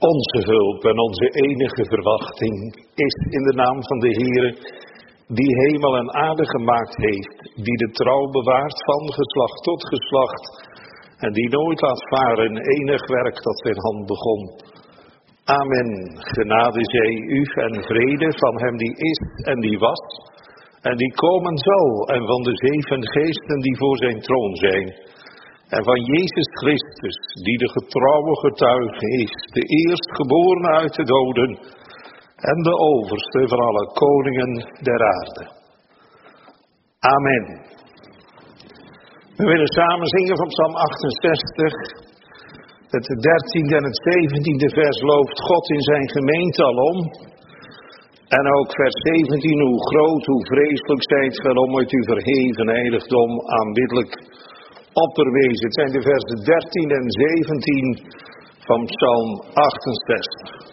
Onze hulp en onze enige verwachting is in de naam van de Heere, die hemel en aarde gemaakt heeft, die de trouw bewaart van geslacht tot geslacht en die nooit laat varen enig werk dat zijn hand begon. Amen. Genade zij u en vrede van hem die is en die was en die komen zal en van de 7 geesten die voor zijn troon zijn. En van Jezus Christus, die de getrouwe getuige is, de eerstgeborene uit de doden en de overste van alle koningen der aarde. Amen. We willen samen zingen van Psalm 68. Het 13e en het 17e vers looft God in zijn gemeente alom. En ook vers 17, hoe groot, hoe vreselijk zijt gij om uit uw verheven heiligdom aanbiddelijk opperwezen. Het zijn de versen 13 en 17 van Psalm 68.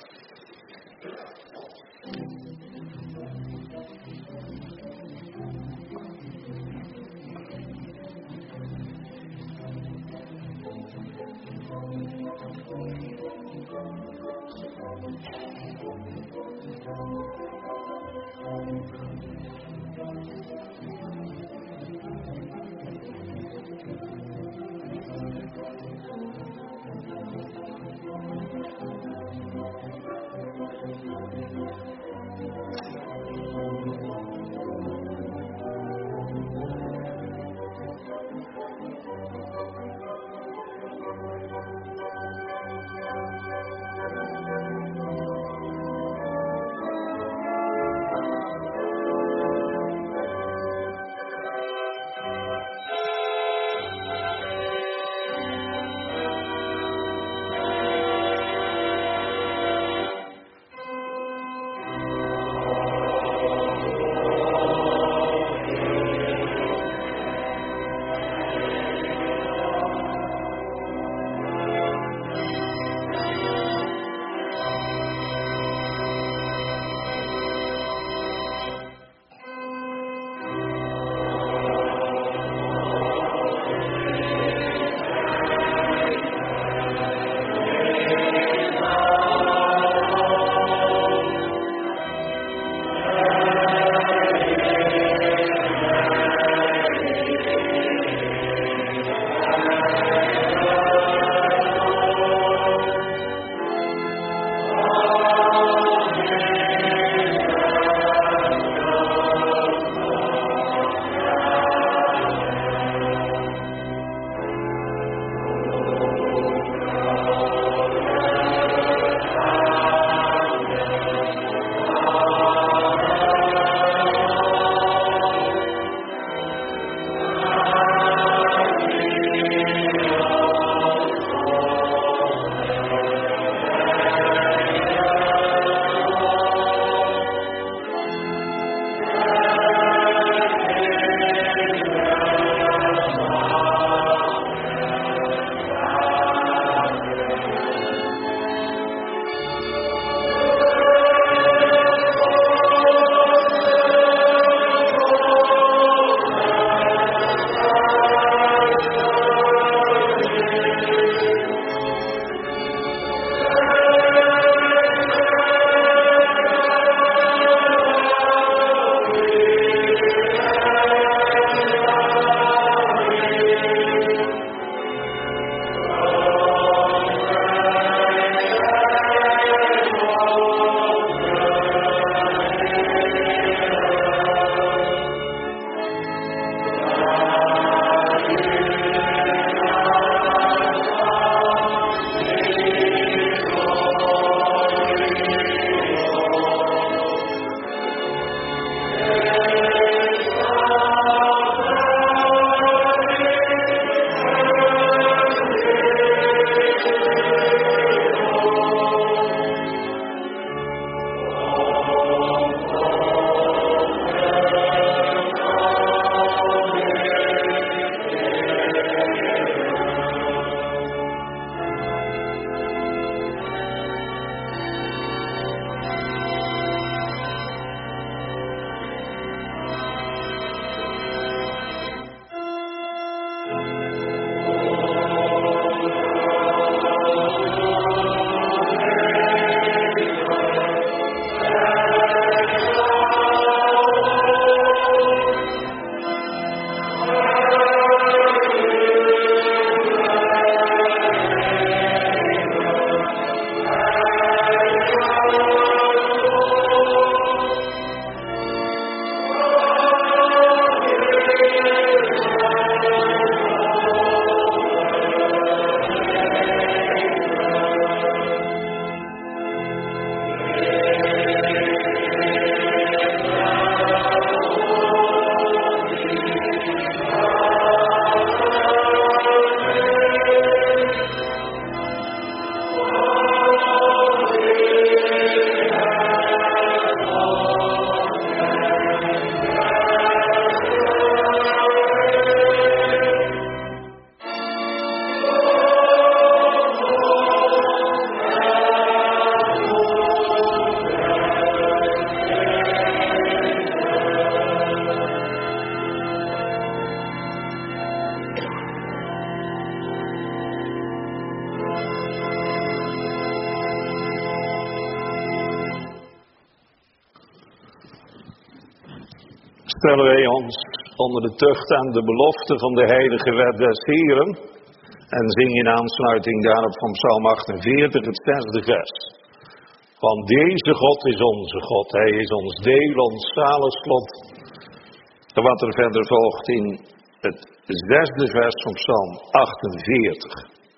Stellen wij ons onder de tucht en de belofte van de heilige wet des Heren en zing in aansluiting daarop van Psalm 48 het 6e vers. Want deze God is onze God, Hij is ons deel, ons zaligslot. En wat er verder volgt in het 6e vers van Psalm 48.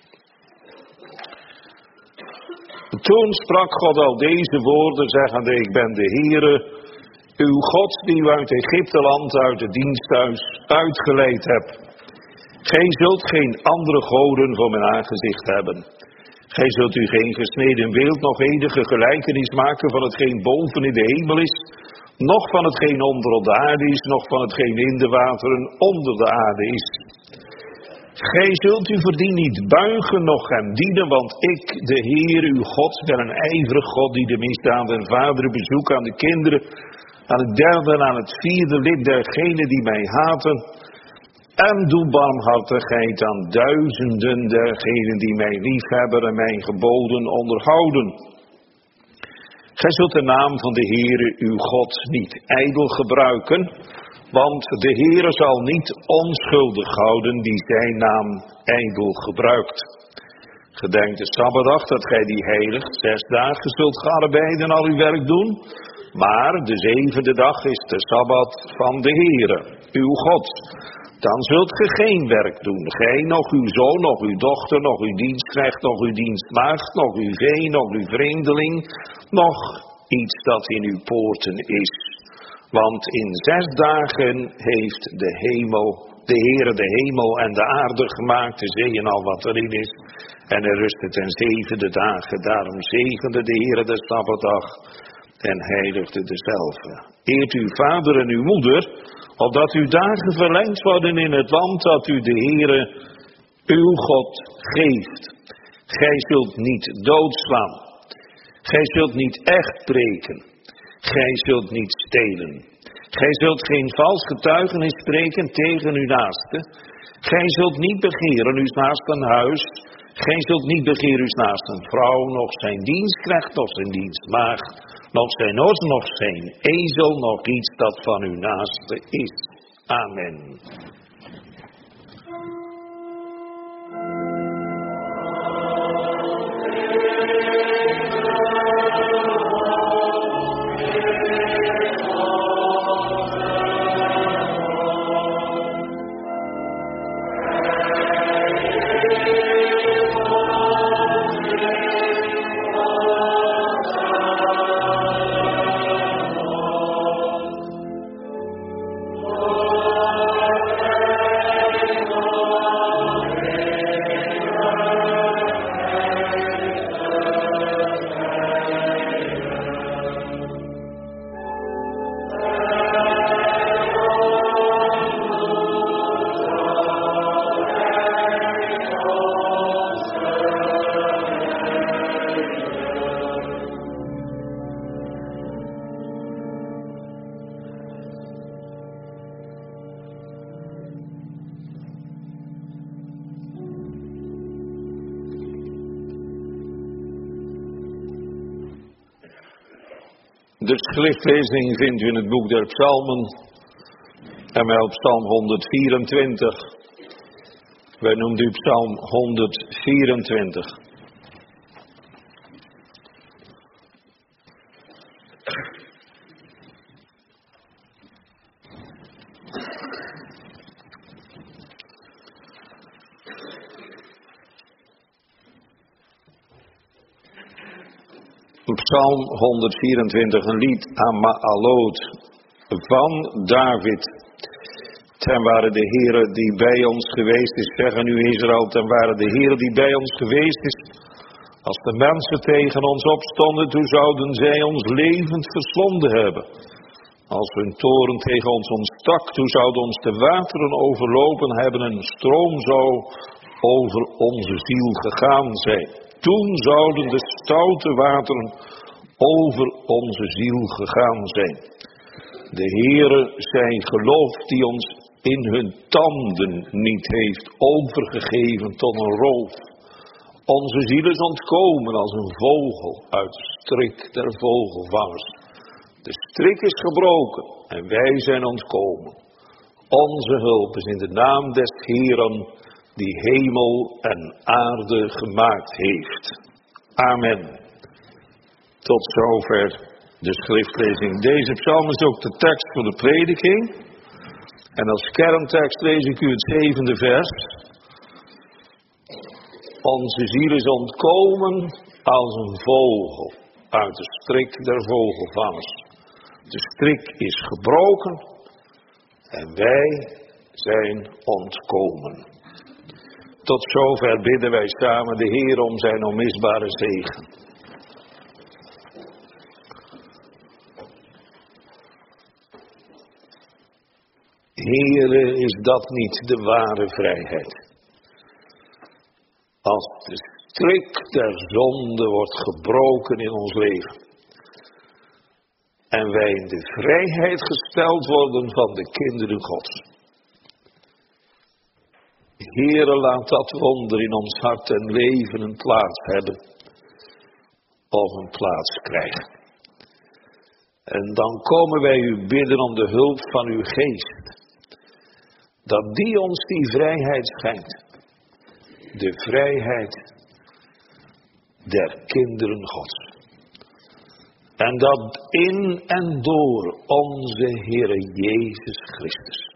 Toen sprak God al deze woorden, zeggende: ik ben de Heere, uw God die u uit Egypteland, uit het diensthuis uitgeleid hebt. Gij zult geen andere goden voor mijn aangezicht hebben. Gij zult u geen gesneden beeld, nog enige gelijkenis maken van hetgeen boven in de hemel is, noch van hetgeen onder op de aarde is, noch van hetgeen in de wateren onder de aarde is. Gij zult u voor die niet buigen, noch hem dienen, want ik, de Heer, uw God, ben een ijverig God die de misdaad en vaderen bezoekt aan de kinderen, aan het derde en aan het vierde lid dergenen die mij haten, en doe barmhartigheid aan duizenden dergenen die mij liefhebben en mijn geboden onderhouden. Gij zult de naam van de Heere uw God niet ijdel gebruiken, want de Heere zal niet onschuldig houden die zijn naam ijdel gebruikt. Gedenk de Sabbatdag dat gij die heiligt, 6 dagen zult gearbeiden en al uw werk doen, maar de 7e dag is de Sabbat van de Heere, uw God. Dan zult ge geen werk doen, gij, nog uw zoon, nog uw dochter, nog uw dienstknecht, nog uw dienstmaagd, nog uw vee, nog uw vreemdeling, nog iets dat in uw poorten is. Want in 6 dagen heeft de Heere de hemel en de aarde gemaakt, de zee en al wat erin is. En hij rustte ten 7e dagen, daarom zegende de Heere de Sabbatdag en heiligde dezelve. Eert uw vader en uw moeder, opdat uw dagen verlengd worden in het land dat u de Heere, uw God, geeft. Gij zult niet doodslaan. Gij zult niet echt preken. Gij zult niet stelen. Gij zult geen vals getuigenis spreken tegen uw naaste. Gij zult niet begeren uw naaste een huis. Gij zult niet begeren uw naaste een vrouw, nog zijn dienstknecht, nog zijn dienstmaagd, nog zijn os, nog zijn ezel, nog iets dat van uw naaste is. Amen. De schriftlezing vindt u in het boek der Psalmen en wel op Psalm 124. Wij noemen u Psalm 124. Psalm 124, een lied aan Ma'alot van David. Ten ware de Heere die bij ons geweest is, zeggen nu Israël, ten ware de Heere die bij ons geweest is. Als de mensen tegen ons opstonden, toen zouden zij ons levend verslonden hebben. Als hun toren tegen ons ontstak, toen zouden ons de wateren overlopen hebben en een stroom zou over onze ziel gegaan zijn. Toen zouden de stoute wateren over onze ziel gegaan zijn. De Heere zij geloofd die ons in hun tanden niet heeft overgegeven tot een roof. Onze ziel is ontkomen als een vogel uit strik der vogelvangers. De strik is gebroken en wij zijn ontkomen. Onze hulp is in de naam des Heeren, die hemel en aarde gemaakt heeft. Amen. Tot zover de schriftlezing. Deze psalm is ook de tekst voor de prediking. En als kerntekst lees ik u het 7e vers. Onze ziel is ontkomen als een vogel uit de strik der vogelvangers. De strik is gebroken en wij zijn ontkomen. Tot zover bidden wij samen de Heer om zijn onmisbare zegen. Heere, is dat niet de ware vrijheid? Als de strik der zonde wordt gebroken in ons leven. En wij in de vrijheid gesteld worden van de kinderen Gods. Heere, laat dat wonder in ons hart en leven een plaats hebben. Of een plaats krijgen. En dan komen wij u bidden om de hulp van uw geest. Dat die ons die vrijheid schenkt. De vrijheid der kinderen Gods. En dat in en door onze Heere Jezus Christus.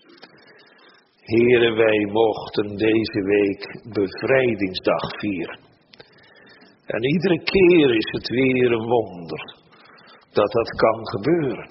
Heere, wij mochten deze week bevrijdingsdag vieren. En iedere keer is het weer een wonder dat dat kan gebeuren.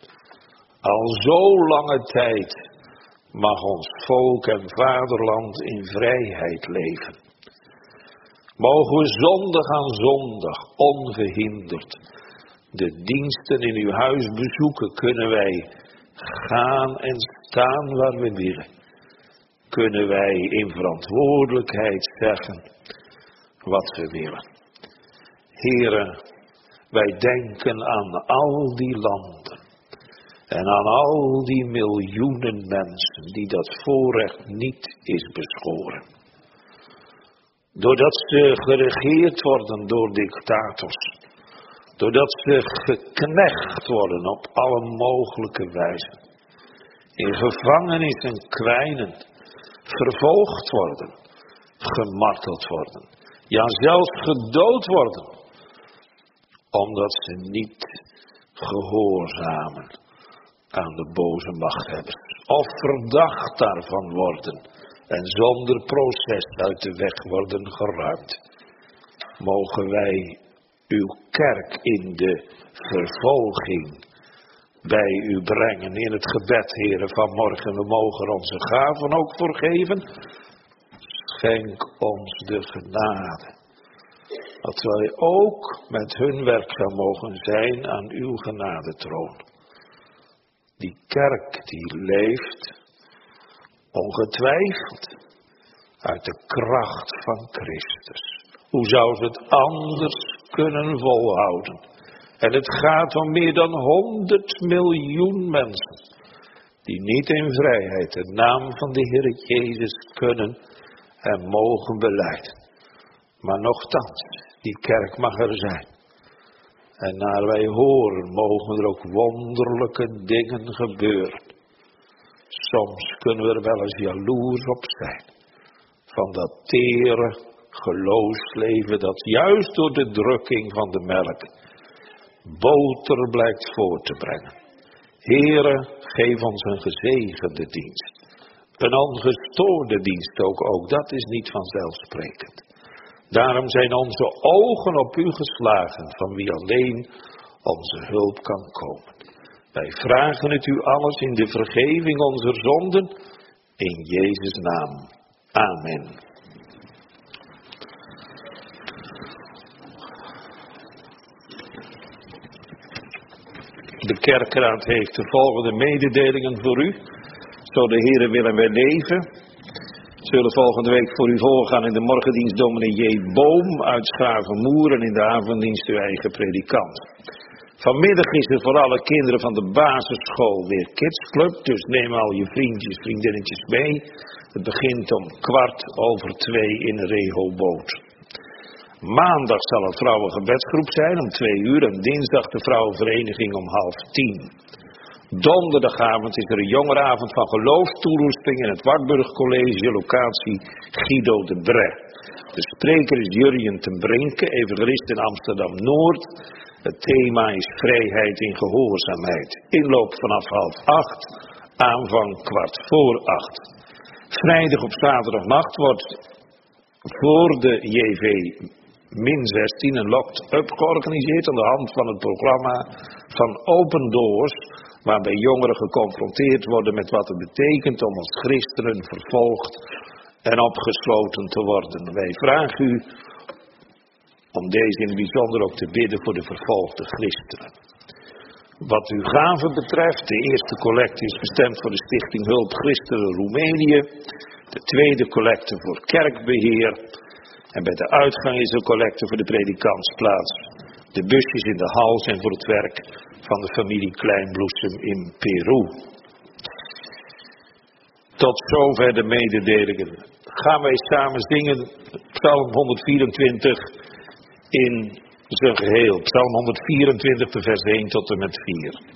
Al zo lange tijd mag ons volk en vaderland in vrijheid leven. Mogen we zondag aan zondag ongehinderd de diensten in uw huis bezoeken, kunnen wij gaan en staan waar we willen. Kunnen wij in verantwoordelijkheid zeggen wat we willen. Here, wij denken aan al die landen en aan al die miljoenen mensen die dat voorrecht niet is beschoren. Doordat ze geregeerd worden door dictators. Doordat ze geknecht worden op alle mogelijke wijzen. In gevangenissen kwijnen. Vervolgd worden. Gemarteld worden. Ja, zelfs gedood worden. Omdat ze niet gehoorzamen aan de boze machthebbers. Of verdacht daarvan worden. En zonder proces uit de weg worden geruimd. Mogen wij uw kerk in de vervolging bij u brengen. In het gebed, Heere, vanmorgen. We mogen onze gaven ook voorgeven. Schenk ons de genade. Dat wij ook met hun werkzaam mogen zijn aan uw genadetroon. Die kerk die leeft ongetwijfeld uit de kracht van Christus. Hoe zou ze het anders kunnen volhouden? En het gaat om meer dan 100 miljoen mensen die niet in vrijheid de naam van de Heer Jezus kunnen en mogen belijden. Maar nochtans, die kerk mag er zijn. En naar wij horen, mogen er ook wonderlijke dingen gebeuren. Soms kunnen we er wel eens jaloers op zijn. Van dat tere geloofsleven dat juist door de drukking van de melk boter blijkt voor te brengen. Heere, geef ons een gezegende dienst. Een ongestoorde dienst ook dat is niet vanzelfsprekend. Daarom zijn onze ogen op u geslagen, van wie alleen onze hulp kan komen. Wij vragen het u alles in de vergeving onze zonden, in Jezus' naam. Amen. De kerkraad heeft de volgende mededelingen voor u. Zo de Heere willen wij leven. Zullen volgende week voor u voorgaan in de morgendienst dominee J. Boom uit Schavenmoer en in de avonddienst uw eigen predikant. Vanmiddag is er voor alle kinderen van de basisschool weer kidsclub, dus neem al je vriendjes, vriendinnetjes mee. Het begint om 2:15 in Rehoboth. Maandag zal het vrouwengebedsgroep zijn om 2 uur en dinsdag de vrouwenvereniging om 9:30. Donderdagavond is er een jongerenavond van geloofstoerusting in het Wartburg College, locatie Guido de Bre. De spreker is Jurjen ten Brinke, evangelist in Amsterdam-Noord. Het thema is vrijheid in gehoorzaamheid. Inloop vanaf 7:30, aanvang 7:15. Vrijdag op zaterdagnacht wordt voor de JV-16 een locked-up georganiseerd aan de hand van het programma van Open Doors, waarbij jongeren geconfronteerd worden met wat het betekent om als christenen vervolgd en opgesloten te worden. Wij vragen u om deze in het bijzonder ook te bidden voor de vervolgde christenen. Wat uw gaven betreft, de eerste collecte is bestemd voor de Stichting Hulp Christenen Roemenië. De tweede collecte voor kerkbeheer. En bij de uitgang is een collecte voor de predikantsplaats. De busjes in de hal zijn voor het werk van de familie Kleinbloesem in Peru. Tot zover de mededelingen. Gaan wij samen zingen Psalm 124 in zijn geheel. Psalm 124 de vers 1 tot en met 4.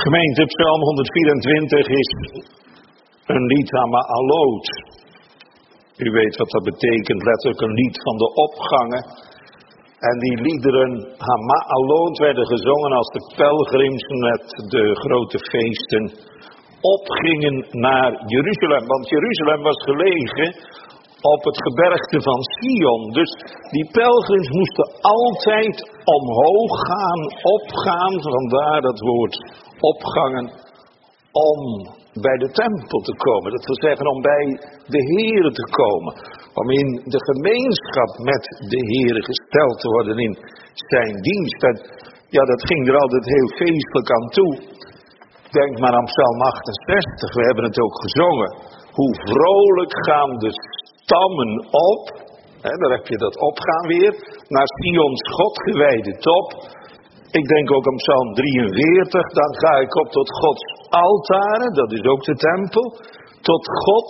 Gemeente, Psalm 124 is een lied Hama'alot. U weet wat dat betekent, letterlijk een lied van de opgangen. En die liederen Hama'alot werden gezongen als de pelgrims met de grote feesten opgingen naar Jeruzalem. Want Jeruzalem was gelegen op het gebergte van Sion. Dus die pelgrims moesten altijd omhoog gaan, opgaan, vandaar dat woord opgangen, om bij de tempel te komen. Dat wil zeggen om bij de Heere te komen. Om in de gemeenschap met de Heere gesteld te worden in zijn dienst. En ja, dat ging er altijd heel feestelijk aan toe. Denk maar aan Psalm 68, we hebben het ook gezongen. Hoe vrolijk gaan de stammen op, daar heb je dat opgaan weer, naar Sions God gewijde top. Ik denk ook aan Psalm 43, dan ga ik op tot Gods altaren, dat is ook de tempel. Tot God,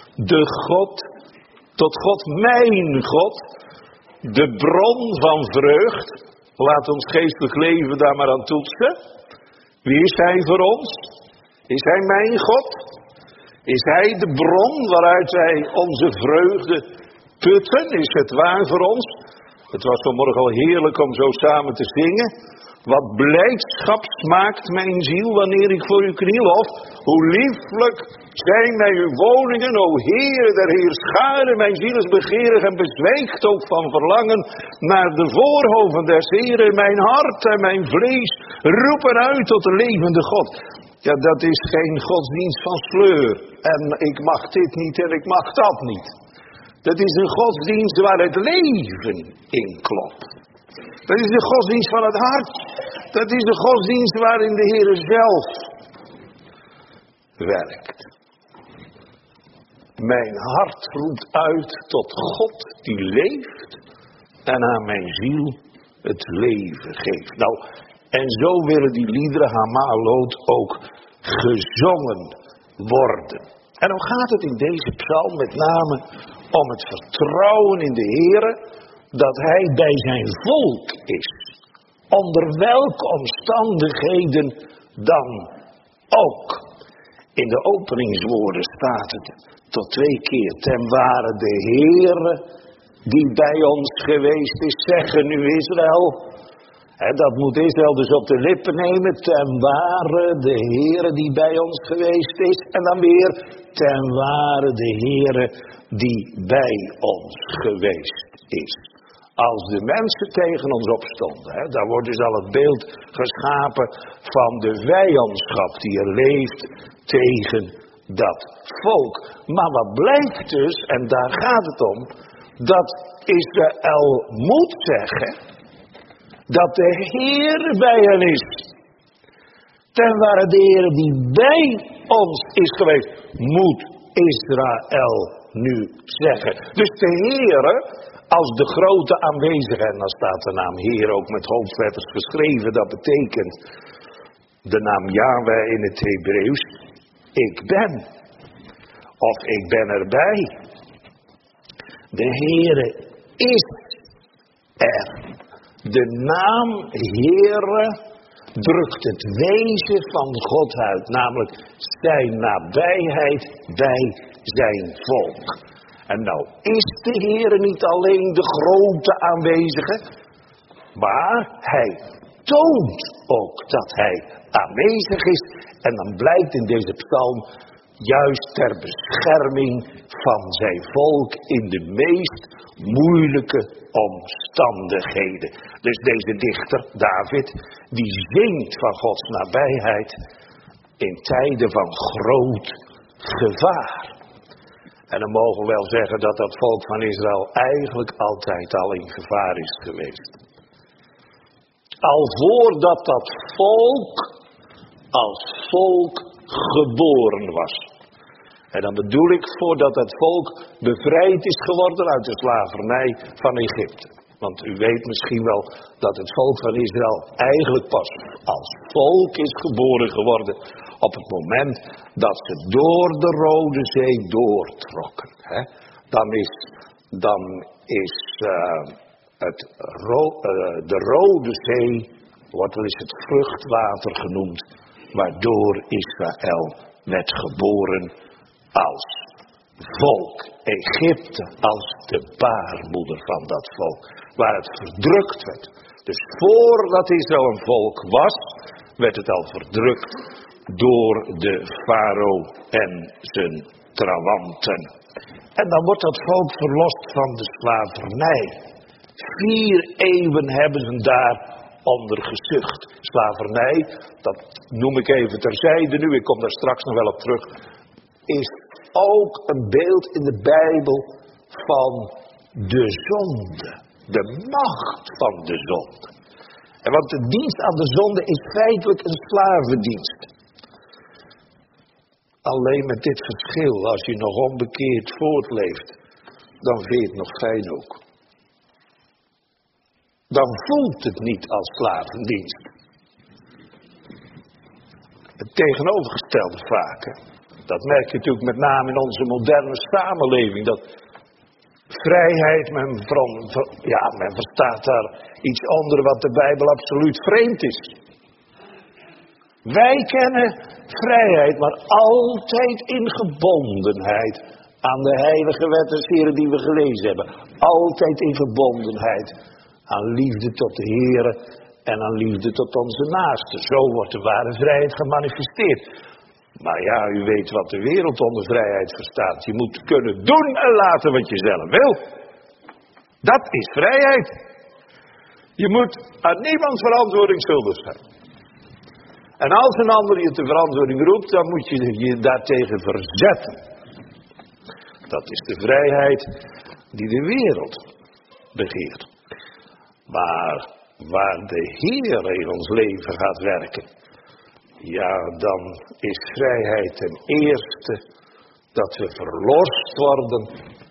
tot God mijn God, de bron van vreugd. Laat ons geestelijk leven daar maar aan toetsen. Wie is hij voor ons? Is hij mijn God? Is hij de bron waaruit wij onze vreugde putten? Is het waar voor ons? Het was vanmorgen al heerlijk om zo samen te zingen. Wat blijdschap smaakt mijn ziel wanneer ik voor u kniel. Of hoe lieflijk zijn mij uw woningen, o Heer der Heerscharen. Mijn ziel is begeerig en bezwijkt ook van verlangen naar de voorhoven des Heeren. Mijn hart en mijn vlees roepen uit tot de levende God. Ja, dat is geen godsdienst van sleur. En ik mag dit niet en ik mag dat niet. Dat is een godsdienst waar het leven in klopt. Dat is de godsdienst van het hart. Dat is de godsdienst waarin de Heer zelf werkt. Mijn hart roept uit tot God die leeft en aan mijn ziel het leven geeft. Nou, en zo willen die liederen Hama'alot ook gezongen worden. En dan gaat het in deze psalm met name om het vertrouwen in de Heere, dat hij bij zijn volk is. Onder welke omstandigheden dan ook. In de openingswoorden staat het tot 2 keer. Ten ware de Heere die bij ons geweest is. Zeggen nu Israël. Dat moet Israël dus op de lippen nemen. Ten ware de Heere die bij ons geweest is. En dan weer. Ten ware de Heere die bij ons geweest is. Als de mensen tegen ons opstonden, daar wordt dus al het beeld geschapen van de vijandschap die er leeft tegen dat volk. Maar wat blijkt dus, en daar gaat het om, dat Israël moet zeggen dat de Heer bij hen is. Ten ware de Heer die bij ons is geweest, moet Israël nu zeggen. Dus de Heere als de grote aanwezige, en dan staat de naam Heer ook met hoofdletters geschreven, dat betekent de naam Yahweh in het Hebreeuws, ik ben. Of ik ben erbij. De Heere is er. De naam Heere drukt het wezen van God uit, namelijk zijn nabijheid bij zijn volk. En nou is de Heere niet alleen de grote aanwezige, maar hij toont ook dat hij aanwezig is. En dan blijkt in deze psalm juist ter bescherming van zijn volk in de meest moeilijke omstandigheden. Dus deze dichter, David, die zingt van Gods nabijheid in tijden van groot gevaar. En dan mogen we wel zeggen dat dat volk van Israël eigenlijk altijd al in gevaar is geweest. Al voordat dat volk als volk geboren was. En dan bedoel ik voordat dat volk bevrijd is geworden uit de slavernij van Egypte. Want u weet misschien wel dat het volk van Israël eigenlijk pas als volk is geboren geworden op het moment dat ze door de Rode Zee doortrokken. Dan is de Rode Zee, wordt wel eens het vruchtwater genoemd, waardoor Israël werd geboren als volk. Egypte als de baarmoeder van dat volk, waar het verdrukt werd. Dus voordat Israël een volk was, werd het al verdrukt door de farao en zijn trawanten. En dan wordt dat volk verlost van de slavernij. 4 eeuwen hebben ze daar onder gezucht. Slavernij, dat noem ik even terzijde nu, ik kom daar straks nog wel op terug, is ook een beeld in de Bijbel van de zonde. De macht van de zonde. En want de dienst aan de zonde is feitelijk een slavendienst. Alleen met dit verschil, als je nog onbekeerd voortleeft, dan vind je het nog fijn ook. Dan voelt het niet als slavendienst. Het tegenovergestelde vaak. Hè? Dat merk je natuurlijk met name in onze moderne samenleving. Dat vrijheid, men verstaat daar iets onder wat de Bijbel absoluut vreemd is. Wij kennen vrijheid, maar altijd in gebondenheid aan de heilige wetten en Heren die we gelezen hebben. Altijd in gebondenheid aan liefde tot de Here en aan liefde tot onze naasten. Zo wordt de ware vrijheid gemanifesteerd. Maar ja, u weet wat de wereld onder vrijheid verstaat. Je moet kunnen doen en laten wat je zelf wil. Dat is vrijheid. Je moet aan niemand verantwoording schuldig zijn. En als een ander je te verantwoording roept, dan moet je je daartegen verzetten. Dat is de vrijheid die de wereld begeert. Maar waar de Heer in ons leven gaat werken, ja, dan is vrijheid ten eerste dat we verlost worden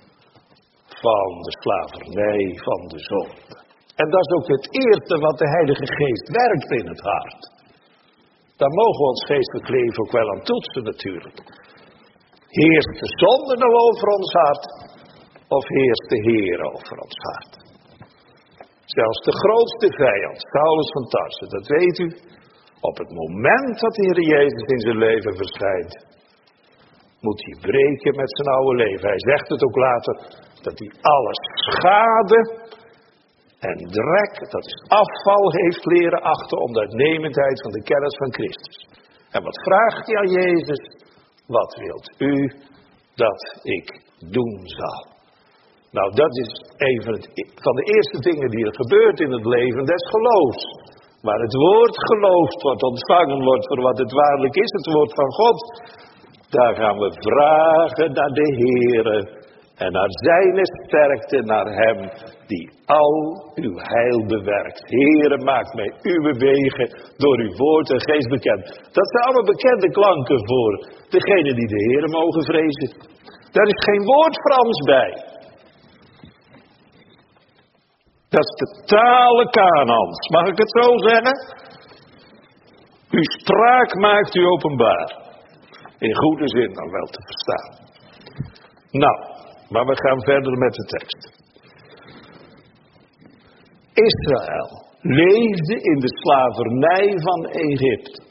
van de slavernij van de zonde. En dat is ook het eerste wat de Heilige Geest werkt in het hart. Daar mogen we ons geestelijk leven ook wel aan toetsen natuurlijk. Heerst de zonde nou over ons hart, of heerst de Heer over ons hart? Zelfs de grootste vijand, Saulus van Tarsen, dat weet u. Op het moment dat de Heer Jezus in zijn leven verschijnt, moet hij breken met zijn oude leven. Hij zegt het ook later, dat hij alle schade en drek, dat is afval, heeft leren achten om de uitnemendheid van de kennis van Christus. En wat vraagt hij aan Jezus? Wat wilt u dat ik doen zal? Nou, dat is een van de eerste dingen die er gebeurt in het leven des geloofs. Waar het woord geloofd wordt, ontvangen wordt voor wat het waarlijk is, het woord van God. Daar gaan we vragen naar de Heere en naar zijn sterkte, naar hem die al uw heil bewerkt. Heere, maak mij uw wegen door uw woord en geest bekend. Dat zijn allemaal bekende klanken voor degenen die de Heere mogen vrezen. Daar is geen woord Frans bij. Dat is de tale Kanaans. Mag ik het zo zeggen? Uw spraak maakt u openbaar. In goede zin dan wel te verstaan. Nou, maar we gaan verder met de tekst. Israël leefde in de slavernij van Egypte.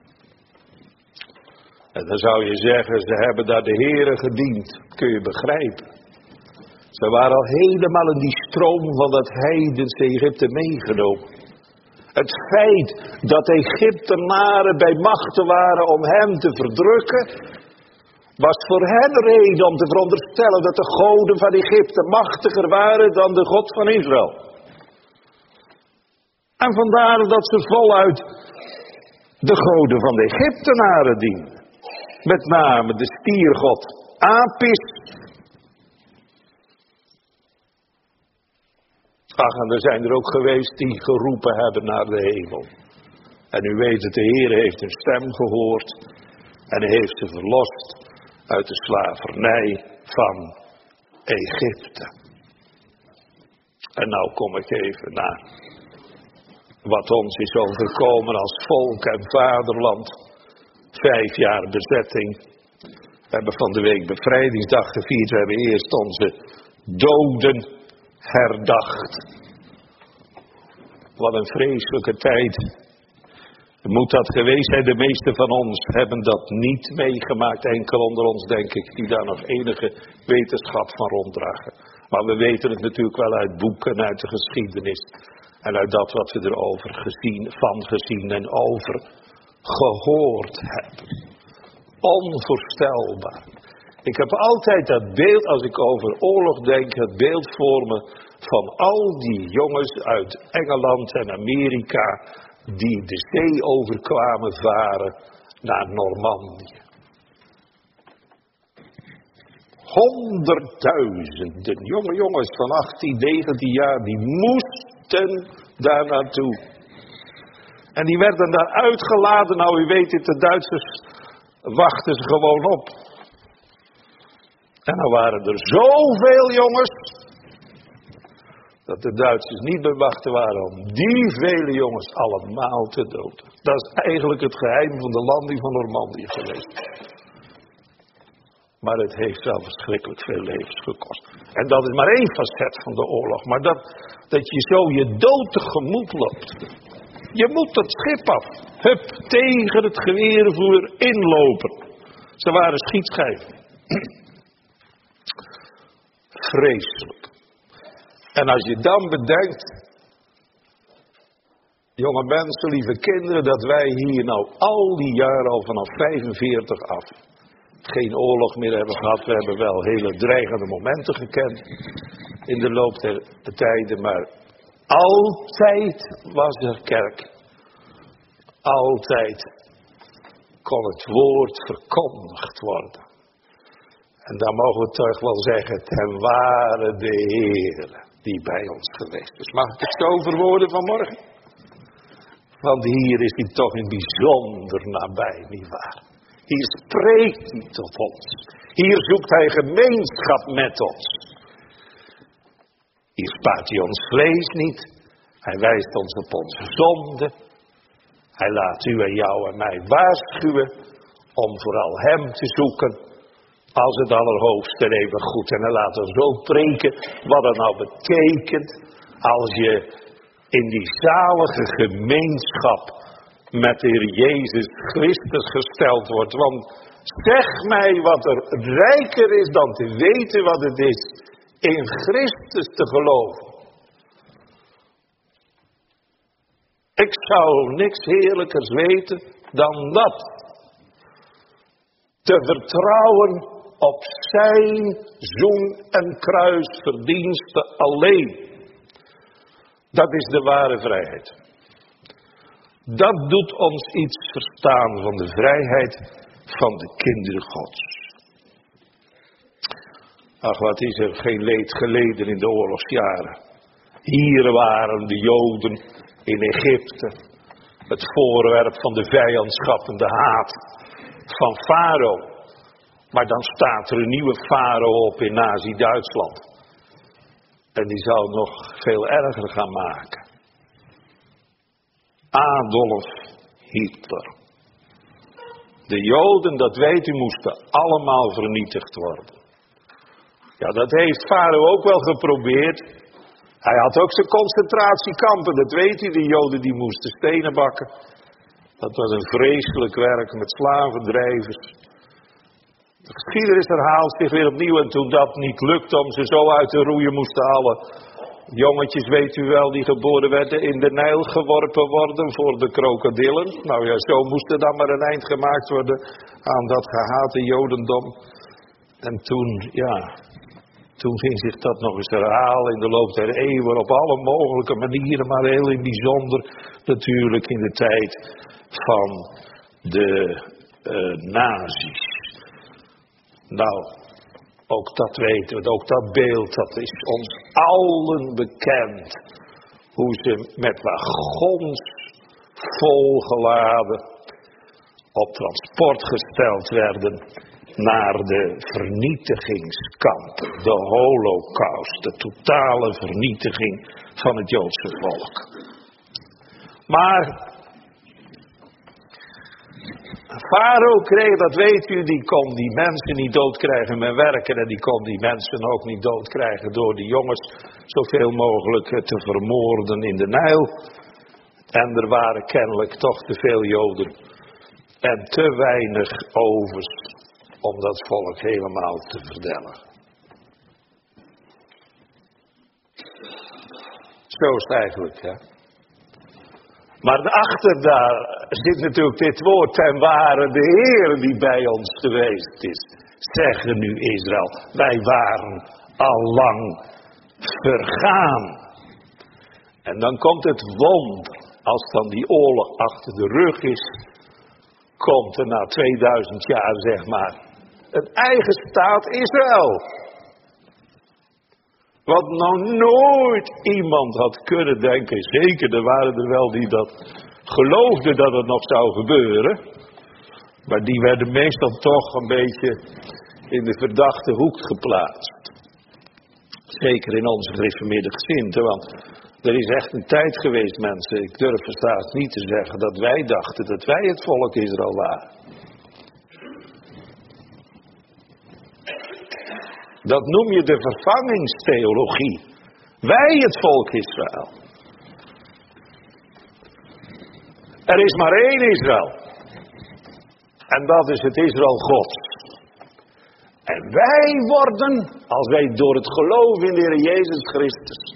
En dan zou je zeggen, ze hebben daar de Heere gediend. Kun je begrijpen. Ze waren al helemaal in die stroom van dat heidense Egypte meegenomen. Het feit dat Egyptenaren bij machten waren om hem te verdrukken, was voor hen reden om te veronderstellen dat de goden van Egypte machtiger waren dan de God van Israël. En vandaar dat ze voluit de goden van de Egyptenaren dienden. Met name de stiergod Apis. Ach, en er zijn er ook geweest die geroepen hebben naar de hemel. En u weet het, de Heer heeft hun stem gehoord. En hij heeft ze verlost uit de slavernij van Egypte. En nou kom ik even naar wat ons is overkomen als volk en vaderland. 5 jaar bezetting. We hebben van de week bevrijdingsdag gevierd. We hebben eerst onze doden herdacht. Wat een vreselijke tijd Moet dat geweest zijn? De meesten van ons hebben dat niet meegemaakt. Enkel onder ons, denk ik, die daar nog enige wetenschap van ronddragen. Maar we weten het natuurlijk wel uit boeken en uit de geschiedenis. En uit dat wat we erover gezien en over gehoord hebben. Onvoorstelbaar. Ik heb altijd dat beeld, als ik over oorlog denk, het beeld voor me van al die jongens uit Engeland en Amerika die de zee overkwamen varen naar Normandië. Honderdduizenden jonge jongens van 18, 19 jaar, die moesten daar naartoe. En die werden daar uitgeladen. Nou, u weet het, de Duitsers wachten ze gewoon op. En dan waren er zoveel jongens, dat de Duitsers niet bewachten waren om die vele jongens allemaal te doden. Dat is eigenlijk het geheim van de landing van Normandië geweest. Maar het heeft wel verschrikkelijk veel levens gekost. En dat is maar één facet van de oorlog. Maar dat je zo je dood tegemoet loopt. Je moet het schip af. Hup, tegen het geweervuur inlopen. Ze waren schietschijven. Vreselijk. En als je dan bedenkt, jonge mensen, lieve kinderen, dat wij hier nou al die jaren al vanaf 45 af geen oorlog meer hebben gehad. We hebben wel hele dreigende momenten gekend in de loop der tijden, maar altijd was er kerk. Altijd kon het woord verkondigd worden. En dan mogen we toch wel zeggen, ten ware de Heer die bij ons geweest is. Mag ik het zo verwoorden vanmorgen? Want hier is hij toch in bijzonder nabij, nietwaar? Hier spreekt hij tot ons. Hier zoekt hij gemeenschap met ons. Hier spaart hij ons vlees niet. Hij wijst ons op onze zonde. Hij laat u en jou en mij waarschuwen om vooral hem te zoeken als het allerhoogste even goed. En hij laat ons ook preken wat het nou betekent als je in die zalige gemeenschap met de Heer Jezus Christus gesteld wordt. Want zeg mij wat er rijker is dan te weten wat het is in Christus te geloven. Ik zou niks heerlijkers weten dan dat. Te vertrouwen op zijn zoen- en kruisverdiensten alleen. Dat is de ware vrijheid. Dat doet ons iets verstaan van de vrijheid van de kinderen Gods. Ach, wat is er geen leed geleden in de oorlogsjaren. Hier waren de Joden in Egypte het voorwerp van de vijandschap en de haat van Farao. Maar dan staat er een nieuwe farao op in Nazi-Duitsland. En die zou het nog veel erger gaan maken. Adolf Hitler. De Joden, dat weet u, moesten allemaal vernietigd worden. Ja, dat heeft Farao ook wel geprobeerd. Hij had ook zijn concentratiekampen, dat weet u. De Joden die moesten stenen bakken. Dat was een vreselijk werk met slavendrijvers. De geschiedenis herhaalt zich weer opnieuw en toen dat niet lukte om ze zo uit te roeien, moesten alle jongetjes, weet u wel, die geboren werden in de Nijl geworpen worden voor de krokodillen. Nou ja, zo moest er dan maar een eind gemaakt worden aan dat gehate Jodendom. En toen ging zich dat nog eens herhalen in de loop der eeuwen op alle mogelijke manieren, maar heel in bijzonder natuurlijk in de tijd van de nazi's. Nou, ook dat weten we, ook dat beeld, dat is ons allen bekend. Hoe ze met wagons volgeladen op transport gesteld werden naar de vernietigingskampen, de Holocaust, de totale vernietiging van het Joodse volk. Maar Farao kreeg, dat weet u, die kon die mensen niet doodkrijgen met werken. En die kon die mensen ook niet doodkrijgen door die jongens zoveel mogelijk te vermoorden in de Nijl. En er waren kennelijk toch te veel Joden. En te weinig overs om dat volk helemaal te verdelgen. Zo is het eigenlijk, hè. Maar daarachter daar zit natuurlijk dit woord. Ten ware de Heer die bij ons geweest is. Zeggen nu Israël. Wij waren al lang vergaan. En dan komt het wonder. Als dan die oorlog achter de rug is. Komt er na 2000 jaar zeg maar. Een eigen staat Israël. Wat nou nooit iemand had kunnen denken. Zeker, er waren er wel die dat geloofden dat het nog zou gebeuren. Maar die werden meestal toch een beetje in de verdachte hoek geplaatst. Zeker in onze gereformeerde gezinten. Want er is echt een tijd geweest, mensen. Ik durf vandaag niet te zeggen dat wij dachten dat wij het volk Israël waren. Dat noem je de vervangingstheologie. Wij het volk Israël. Er is maar één Israël. En dat is het Israël Gods. En wij worden, als wij door het geloof in de Heer Jezus Christus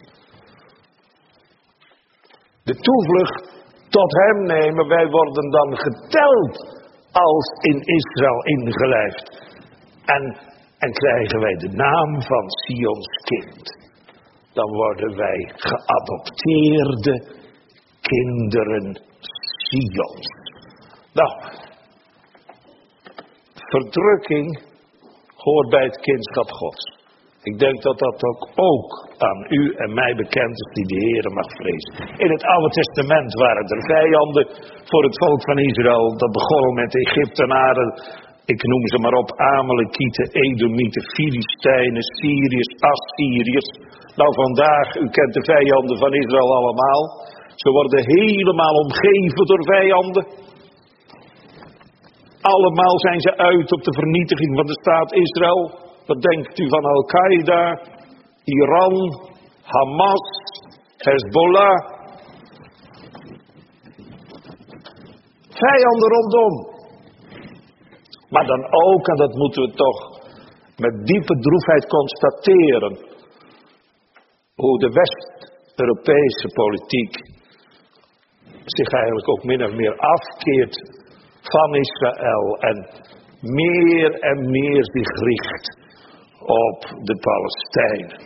de toevlucht tot Hem nemen, wij worden dan geteld als in Israël ingelijfd. En krijgen wij de naam van Sions kind. Dan worden wij geadopteerde kinderen Sions. Nou, verdrukking hoort bij het kindschap Gods. Ik denk dat dat ook aan u en mij bekend is die de Heere mag vrezen. In het Oude Testament waren er vijanden voor het volk van Israël. Dat begon met de Egyptenaren. Ik noem ze maar op, Amalekieten, Edomieten, Filistijnen, Syriërs, Assyriërs. Nou vandaag, u kent de vijanden van Israël allemaal. Ze worden helemaal omgeven door vijanden. Allemaal zijn ze uit op de vernietiging van de staat Israël. Wat denkt u van Al-Qaeda, Iran, Hamas, Hezbollah? Vijanden rondom. Maar dan ook, en dat moeten we toch met diepe droefheid constateren, hoe de West-Europese politiek zich eigenlijk ook min of meer afkeert van Israël en meer zich richt op de Palestijnen.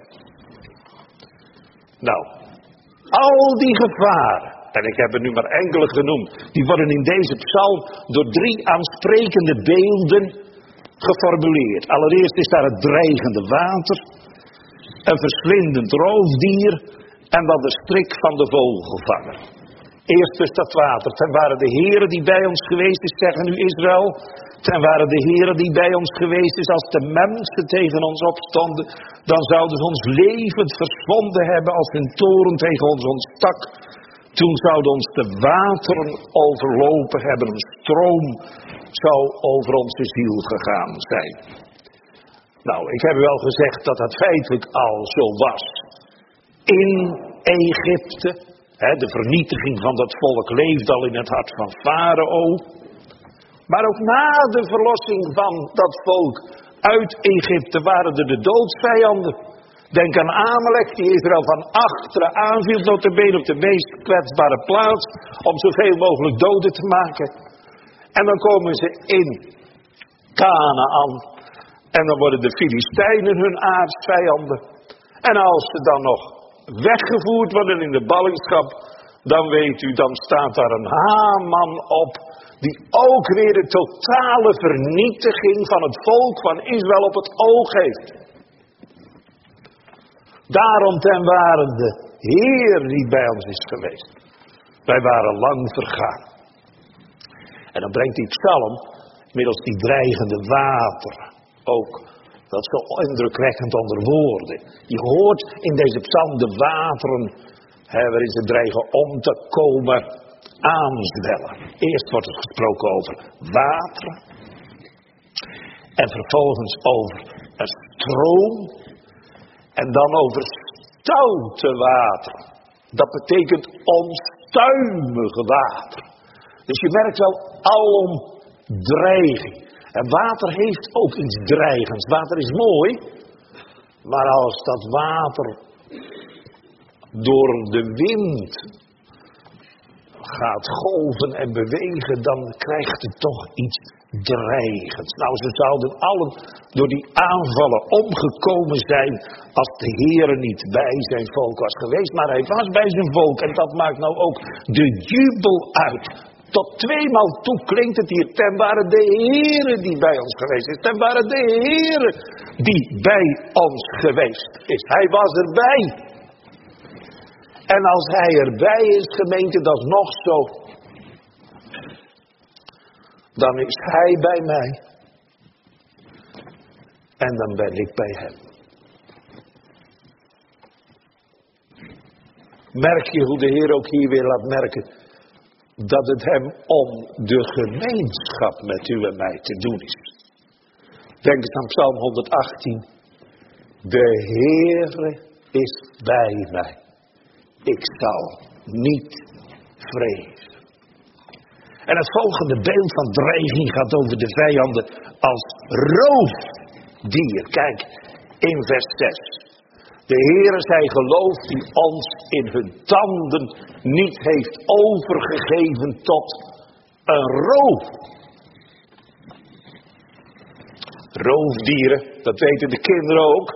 Nou, al die gevaren, en ik heb er nu maar enkele genoemd, die worden in deze psalm door 3 aansprekende beelden geformuleerd. Allereerst is daar het dreigende water, een verslindend roofdier en dan de strik van de vogelvanger. Eerst dus dat water. Ten ware de Heere die bij ons geweest is, zeggen nu Israël. Ten ware de Heere die bij ons geweest is, als de mensen tegen ons opstonden, dan zouden ze ons levend verslonden hebben als een toren tegen ons ontstak. Toen zouden ons de wateren overlopen hebben, een stroom zou over onze ziel gegaan zijn. Nou, ik heb u al gezegd dat dat feitelijk al zo was in Egypte. De vernietiging van dat volk leefde al in het hart van Farao. Maar ook na de verlossing van dat volk uit Egypte waren er de doodsvijanden. Denk aan Amalek die Israël van achteren aanviel, notabene op de meest kwetsbare plaats, om zoveel mogelijk doden te maken. En dan komen ze in Kanaan en dan worden de Filistijnen hun aardsvijanden. En als ze dan nog weggevoerd worden in de ballingschap, dan weet u, dan staat daar een Haman op, die ook weer de totale vernietiging van het volk van Israël op het oog heeft. Daarom ten ware de Heer die bij ons is geweest. Wij waren lang vergaan. En dan brengt die psalm, middels die dreigende water, ook dat is zo indrukwekkend onder woorden. Je hoort in deze psalm de wateren, waarin ze dreigen om te komen, aanzwellen. Eerst wordt er gesproken over water. En vervolgens over een stroom. En dan over stoute water. Dat betekent onstuimige water. Dus je merkt wel alom dreiging. En water heeft ook iets dreigends. Water is mooi. Maar als dat water door de wind gaat golven en bewegen, dan krijgt het toch iets dreigends. Nou, ze zouden allen door die aanvallen omgekomen zijn als de Heere niet bij zijn volk was geweest. Maar hij was bij zijn volk en dat maakt nou ook de jubel uit. Tot 2 maal toe klinkt het hier, ten ware de Heere die bij ons geweest is. Ten ware de Heere die bij ons geweest is. Hij was erbij. En als hij erbij is, gemeente, dat is nog zo. Dan is hij bij mij. En dan ben ik bij hem. Merk je hoe de Heer ook hier weer laat merken dat het hem om de gemeenschap met u en mij te doen is. Denk eens aan Psalm 118. De Heere is bij mij. Ik zal niet vrezen. En het volgende beeld van dreiging gaat over de vijanden als roofdier. Kijk, in vers 6. De Heere zij geloof die ons in hun tanden niet heeft overgegeven tot een roof. Roofdieren, dat weten de kinderen ook.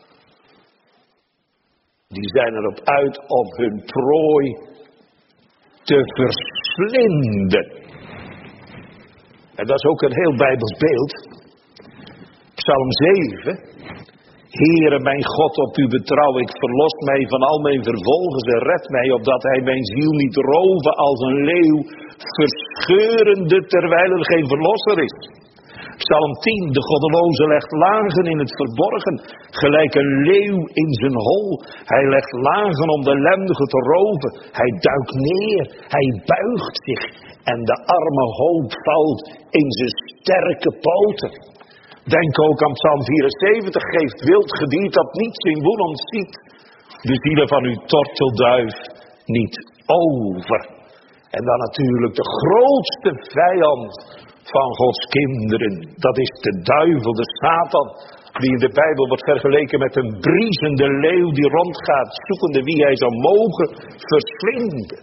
Die zijn erop uit om hun prooi te verslinden. En dat is ook een heel Bijbels beeld. Psalm 7. Heere mijn God, op u betrouw ik, verlos mij van al mijn vervolgers en red mij, opdat hij mijn ziel niet roven als een leeuw, verscheurende terwijl er geen verlosser is. Psalm 10, de goddeloze legt lagen in het verborgen, gelijk een leeuw in zijn hol. Hij legt lagen om de ellendige te roven. Hij duikt neer, hij buigt zich en de arme hoop valt in zijn sterke poten. Denk ook aan Psalm 74, geeft wild gediert dat niets in woel ontziet. De zielen van uw tortelduif niet over. En dan natuurlijk de grootste vijand van Gods kinderen. Dat is de duivel, de Satan. Die in de Bijbel wordt vergeleken met een briesende leeuw die rondgaat, zoekende wie hij zou mogen verslinden.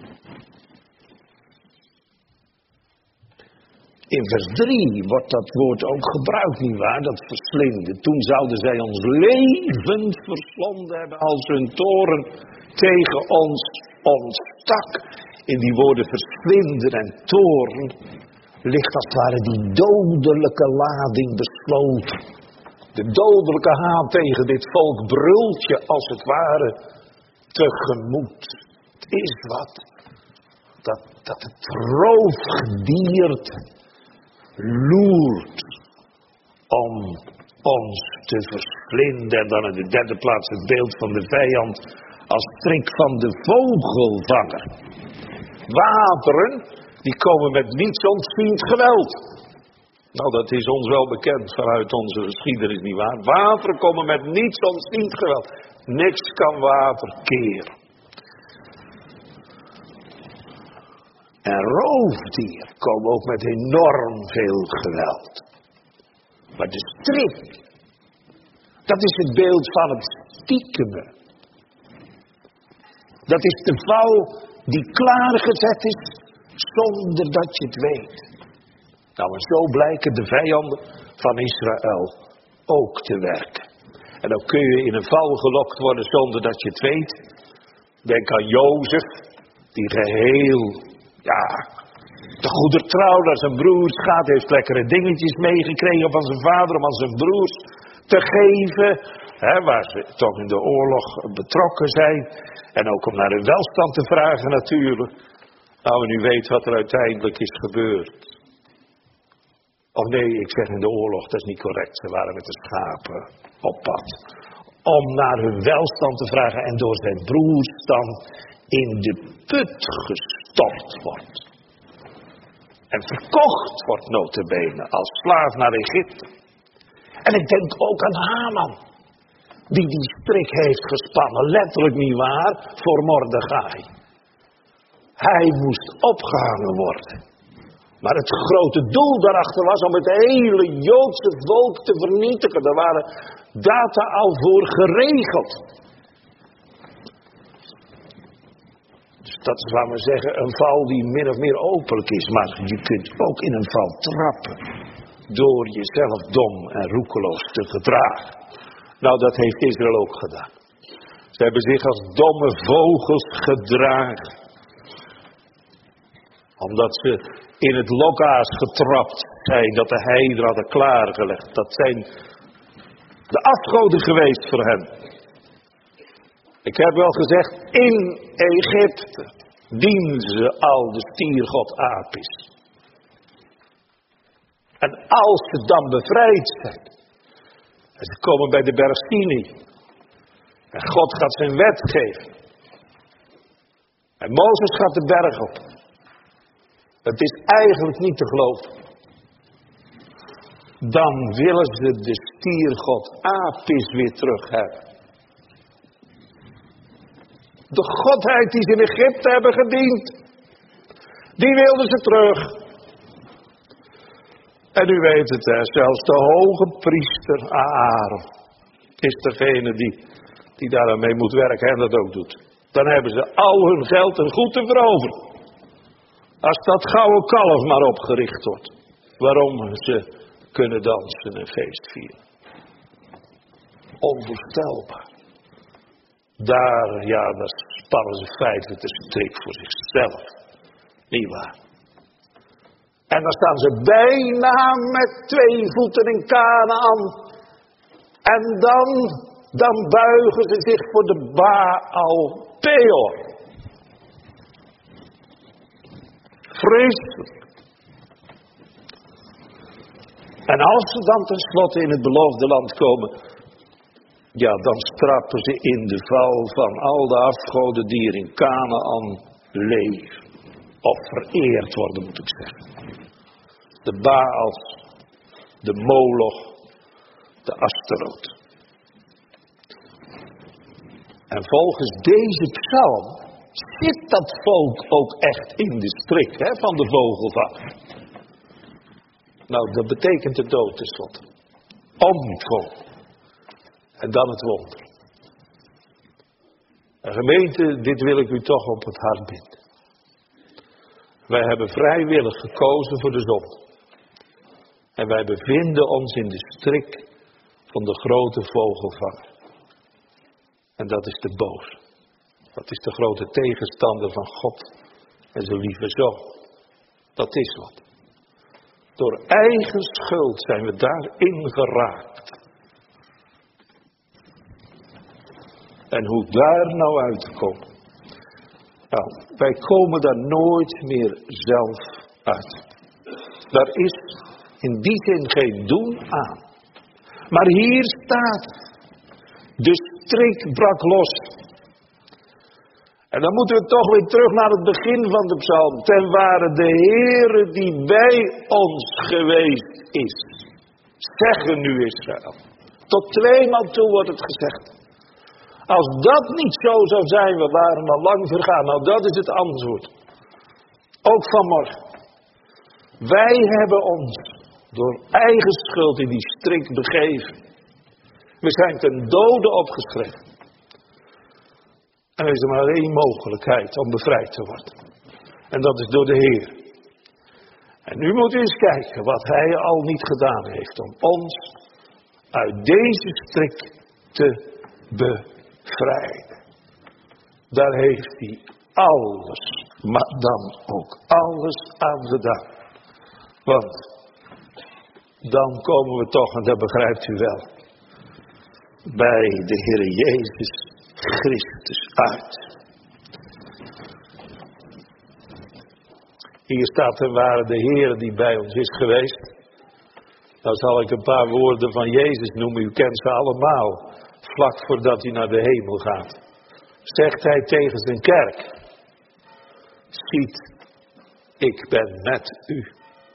In vers 3 wordt dat woord ook gebruikt, nietwaar? Dat verslinden. Toen zouden zij ons levend verslonden hebben als hun toren tegen ons ontstak. In die woorden verslinden en toren ligt als het ware die dodelijke lading besloten. De dodelijke haat tegen dit volk brult je als het ware tegemoet. Het is wat. Dat het roofgedierte loert om ons te verslinden. En dan in de derde plaats het beeld van de vijand als strik van de vogelvanger. Wateren, die komen met niets ontziend geweld. Nou, dat is ons wel bekend vanuit onze geschiedenis, nietwaar? Wateren komen met niets ontziend geweld. Niks kan water keren. En roofdieren komen ook met enorm veel geweld. Maar de strik, dat is het beeld van het stiekeme. Dat is de val die klaargezet is zonder dat je het weet. Nou, en zo blijken de vijanden van Israël ook te werken. En dan kun je in een val gelokt worden zonder dat je het weet. Denk aan Jozef, die geheel, de goede trouw naar zijn broers gaat, heeft lekkere dingetjes meegekregen van zijn vader om aan zijn broers te geven. Waar ze toch in de oorlog betrokken zijn. En ook om naar hun welstand te vragen natuurlijk. Nou, en u weet wat er uiteindelijk is gebeurd. Of nee, ik zeg in de oorlog, dat is niet correct. Ze waren met de schapen op pad. Om naar hun welstand te vragen en door zijn broers dan in de put gestort wordt. En verkocht wordt nota bene als slaaf naar Egypte. En ik denk ook aan Haman. Die strik heeft gespannen, letterlijk niet waar, voor Mordechai. Hij moest opgehangen worden. Maar het grote doel daarachter was om het hele Joodse volk te vernietigen. Daar waren data al voor geregeld. Dus dat is, laten we zeggen, een val die min of meer openlijk is. Maar je kunt ook in een val trappen. Door jezelf dom en roekeloos te gedragen. Nou, dat heeft Israël ook gedaan. Ze hebben zich als domme vogels gedragen. Omdat ze in het lokaas getrapt zijn dat de heiden hadden klaargelegd. Dat zijn de afgoden geweest voor hen. Ik heb wel gezegd, in Egypte dienen ze al de stiergod Apis. En als ze dan bevrijd zijn, en ze komen bij de berg Sinai, en God gaat zijn wet geven, en Mozes gaat de berg op. Het is eigenlijk niet te geloven. Dan willen ze de stiergod Apis weer terug hebben. De godheid die ze in Egypte hebben gediend, die wilden ze terug. En u weet het, hè, zelfs de hoge priester Aaron is degene die daar mee moet werken en dat ook doet. Dan hebben ze al hun geld en goed te veroveren. Als dat gouden kalf maar opgericht wordt. Waarom ze kunnen dansen en feest vieren. Onvoorstelbaar. Daar spannen ze feitelijk de strik voor zichzelf. Niet waar. En dan staan ze bijna met 2 voeten in Kanaan. En dan buigen ze zich voor de Baal Peor. Vreselijk. En als ze dan tenslotte in het beloofde land komen, ja, dan strappen ze in de val van al de afgoden die er in Kanaan leven. Of vereerd worden, moet ik zeggen. De Baals, de Moloch, de Astaroth. En volgens deze psalm zit dat volk ook echt in de strik van de vogelvanger. Nou, dat betekent de dood tenslotte. Omkomen. En dan het wonder. En gemeente, dit wil ik u toch op het hart binden. Wij hebben vrijwillig gekozen voor de zonde. En wij bevinden ons in de strik van de grote vogelvanger. En dat is de boze. Dat is de grote tegenstander van God en zijn lieve zoon. Dat is wat. Door eigen schuld zijn we daarin geraakt. En hoe daar nou uit te komen. Nou, wij komen daar nooit meer zelf uit. Daar is in die zin geen doen aan. Maar hier staat, de strik brak los. En dan moeten we toch weer terug naar het begin van de psalm. Ten ware de Heere die bij ons geweest is. Zeggen nu Israël. Tot 2 maal toe wordt het gezegd. Als dat niet zo zou zijn, we waren al lang vergaan. Nou, dat is het antwoord. Ook vanmorgen. Wij hebben ons door eigen schuld in die strik begeven. We zijn ten dode opgeschreven. En er is maar 1 mogelijkheid om bevrijd te worden. En dat is door de Heer. En nu moet u eens kijken wat Hij al niet gedaan heeft om ons uit deze strik te bevrijden. Daar heeft Hij alles, maar dan ook alles aan gedaan. Want dan komen we toch, en dat begrijpt u wel, bij de Heer Jezus Christus uit. Hier staat er waar de Heer die bij ons is geweest. Dan zal ik een paar woorden van Jezus noemen. U kent ze allemaal. Vlak voordat hij naar de hemel gaat. Zegt hij tegen zijn kerk. Ziet, ik ben met u.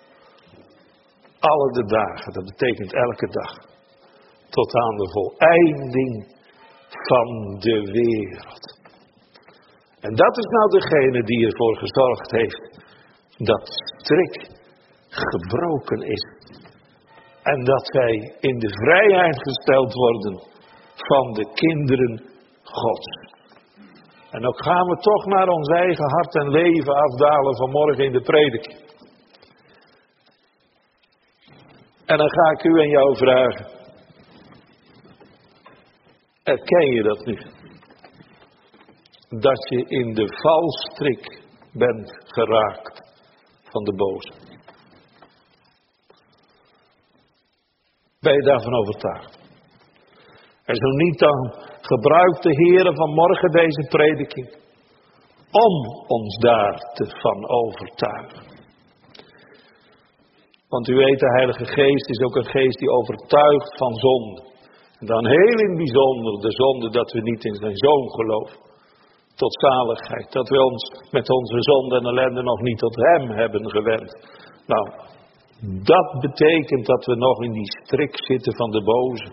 Alle de dagen, dat betekent elke dag. Tot aan de voleinding van de wereld. En dat is nou degene die ervoor gezorgd heeft dat strik gebroken is. En dat wij in de vrijheid gesteld worden van de kinderen Gods. En ook gaan we toch naar ons eigen hart en leven afdalen vanmorgen in de prediking. En dan ga ik u en jou vragen. Erken je dat nu? Dat je in de valstrik bent geraakt van de boze. Ben je daarvan overtuigd? En zo niet, dan gebruikt de Heere vanmorgen deze prediking om ons daar te van overtuigen. Want u weet, de Heilige Geest is ook een geest die overtuigt van zonde. En dan heel in het bijzonder de zonde dat we niet in zijn Zoon geloven. Tot zaligheid. Dat we ons met onze zonde en ellende nog niet tot hem hebben gewend. Nou, dat betekent dat we nog in die strik zitten van de boze.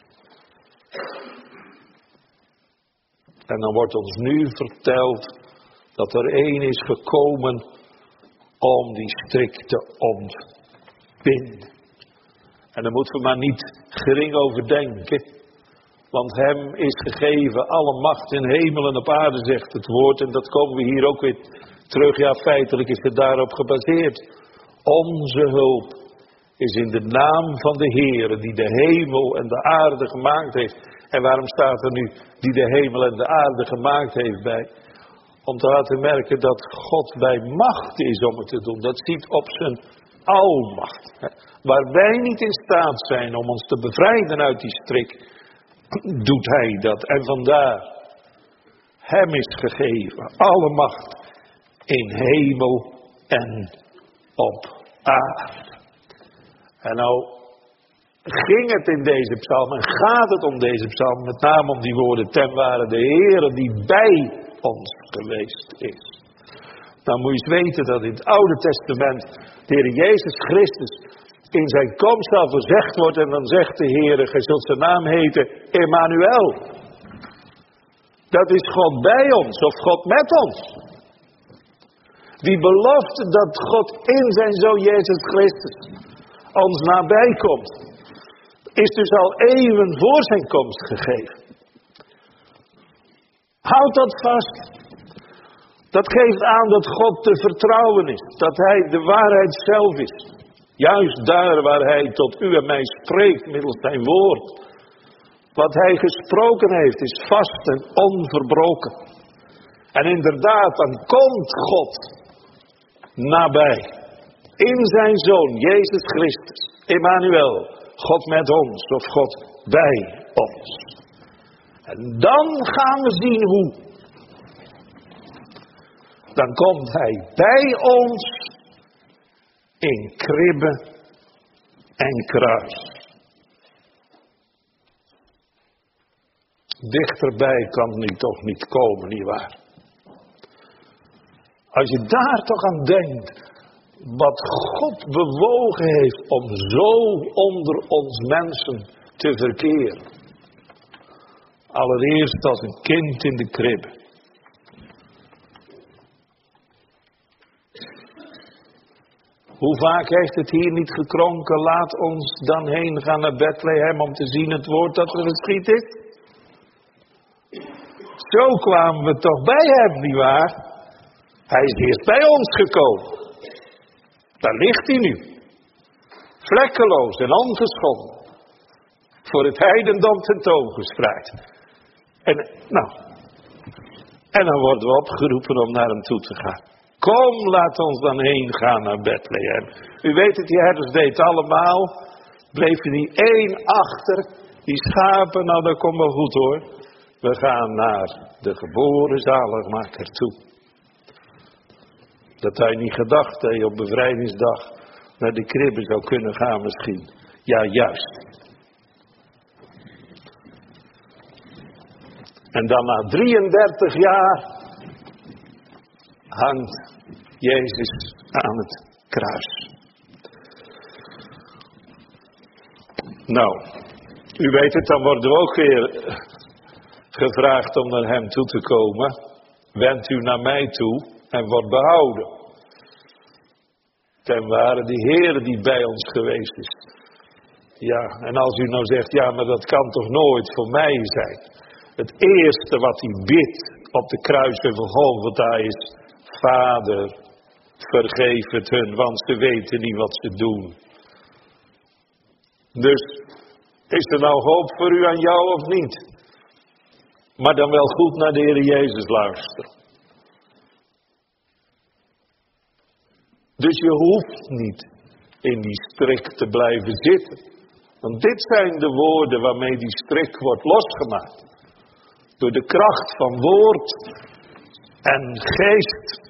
En dan wordt ons nu verteld dat er één is gekomen om die strik te ontbinden. En daar moeten we maar niet gering over denken. Want hem is gegeven alle macht in hemel en op aarde, zegt het woord. En dat komen we hier ook weer terug. Ja, feitelijk is het daarop gebaseerd. Onze hulp is in de naam van de Heere die de hemel en de aarde gemaakt heeft. En waarom staat er nu die de hemel en de aarde gemaakt heeft bij? Om te laten merken dat God bij macht is om het te doen. Dat ziet op zijn almacht. Waar wij niet in staat zijn om ons te bevrijden uit die strik, doet hij dat. En vandaar, hem is gegeven alle macht in hemel en op aarde. En nou ging het in deze psalm en gaat het om deze psalm met name om die woorden: ten ware de Heere die bij ons geweest is. Nou moet je eens weten dat in het Oude Testament de Heer Jezus Christus in zijn komst al gezegd wordt. En dan zegt de Heere: gij zult zijn naam heten Emmanuel. Dat is God bij ons of God met ons. Die belofte dat God in zijn Zoon Jezus Christus ons nabij komt, is dus al eeuwen voor zijn komst gegeven. Houd dat vast. Dat geeft aan dat God te vertrouwen is. Dat hij de waarheid zelf is. Juist daar waar hij tot u en mij spreekt middels zijn woord. Wat hij gesproken heeft is vast en onverbroken. En inderdaad, dan komt God nabij. In zijn Zoon, Jezus Christus, Emmanuel, God met ons of God bij ons. En dan gaan we zien hoe. Dan komt hij bij ons in kribbe en kruis. Dichterbij kan het nu toch niet komen, nietwaar? Als je daar toch aan denkt, wat God bewogen heeft om zo onder ons mensen te verkeren. Allereerst als een kind in de kribbe. Hoe vaak heeft het hier niet gekronken: laat ons dan heen gaan naar Bethlehem om te zien het woord dat er geschied is. Zo kwamen we toch bij hem, nietwaar? Hij is eerst bij ons gekomen. Daar ligt hij nu. Vlekkeloos en ongeschonden. Voor het heidendom tentoongespreid. En dan worden we opgeroepen om naar hem toe te gaan. Kom, laat ons dan heen gaan naar Bethlehem. U weet het, die herders deden allemaal. Bleef er niet één achter. Die schapen, nou dat komt wel goed hoor. We gaan naar de geboren zaligmaker toe. Dat hij niet gedacht heeft op bevrijdingsdag naar de kribbe zou kunnen gaan misschien. Ja, juist. En dan na 33 jaar hangt Jezus aan het kruis. Nou, u weet het, dan worden we ook weer gevraagd om naar hem toe te komen. Wendt u naar mij toe en wordt behouden. Ten ware de Heer die bij ons geweest is. Ja, en als u nou zegt, ja, maar dat kan toch nooit voor mij zijn. Het eerste wat hij bidt op de kruis van Golgotha is, Vader, vergeef het hun, want ze weten niet wat ze doen. Dus, is er nou hoop voor u aan jou of niet? Maar dan wel goed naar de Heer Jezus luisteren. Dus je hoeft niet in die strik te blijven zitten. Want dit zijn de woorden waarmee die strik wordt losgemaakt. Door de kracht van woord en geest.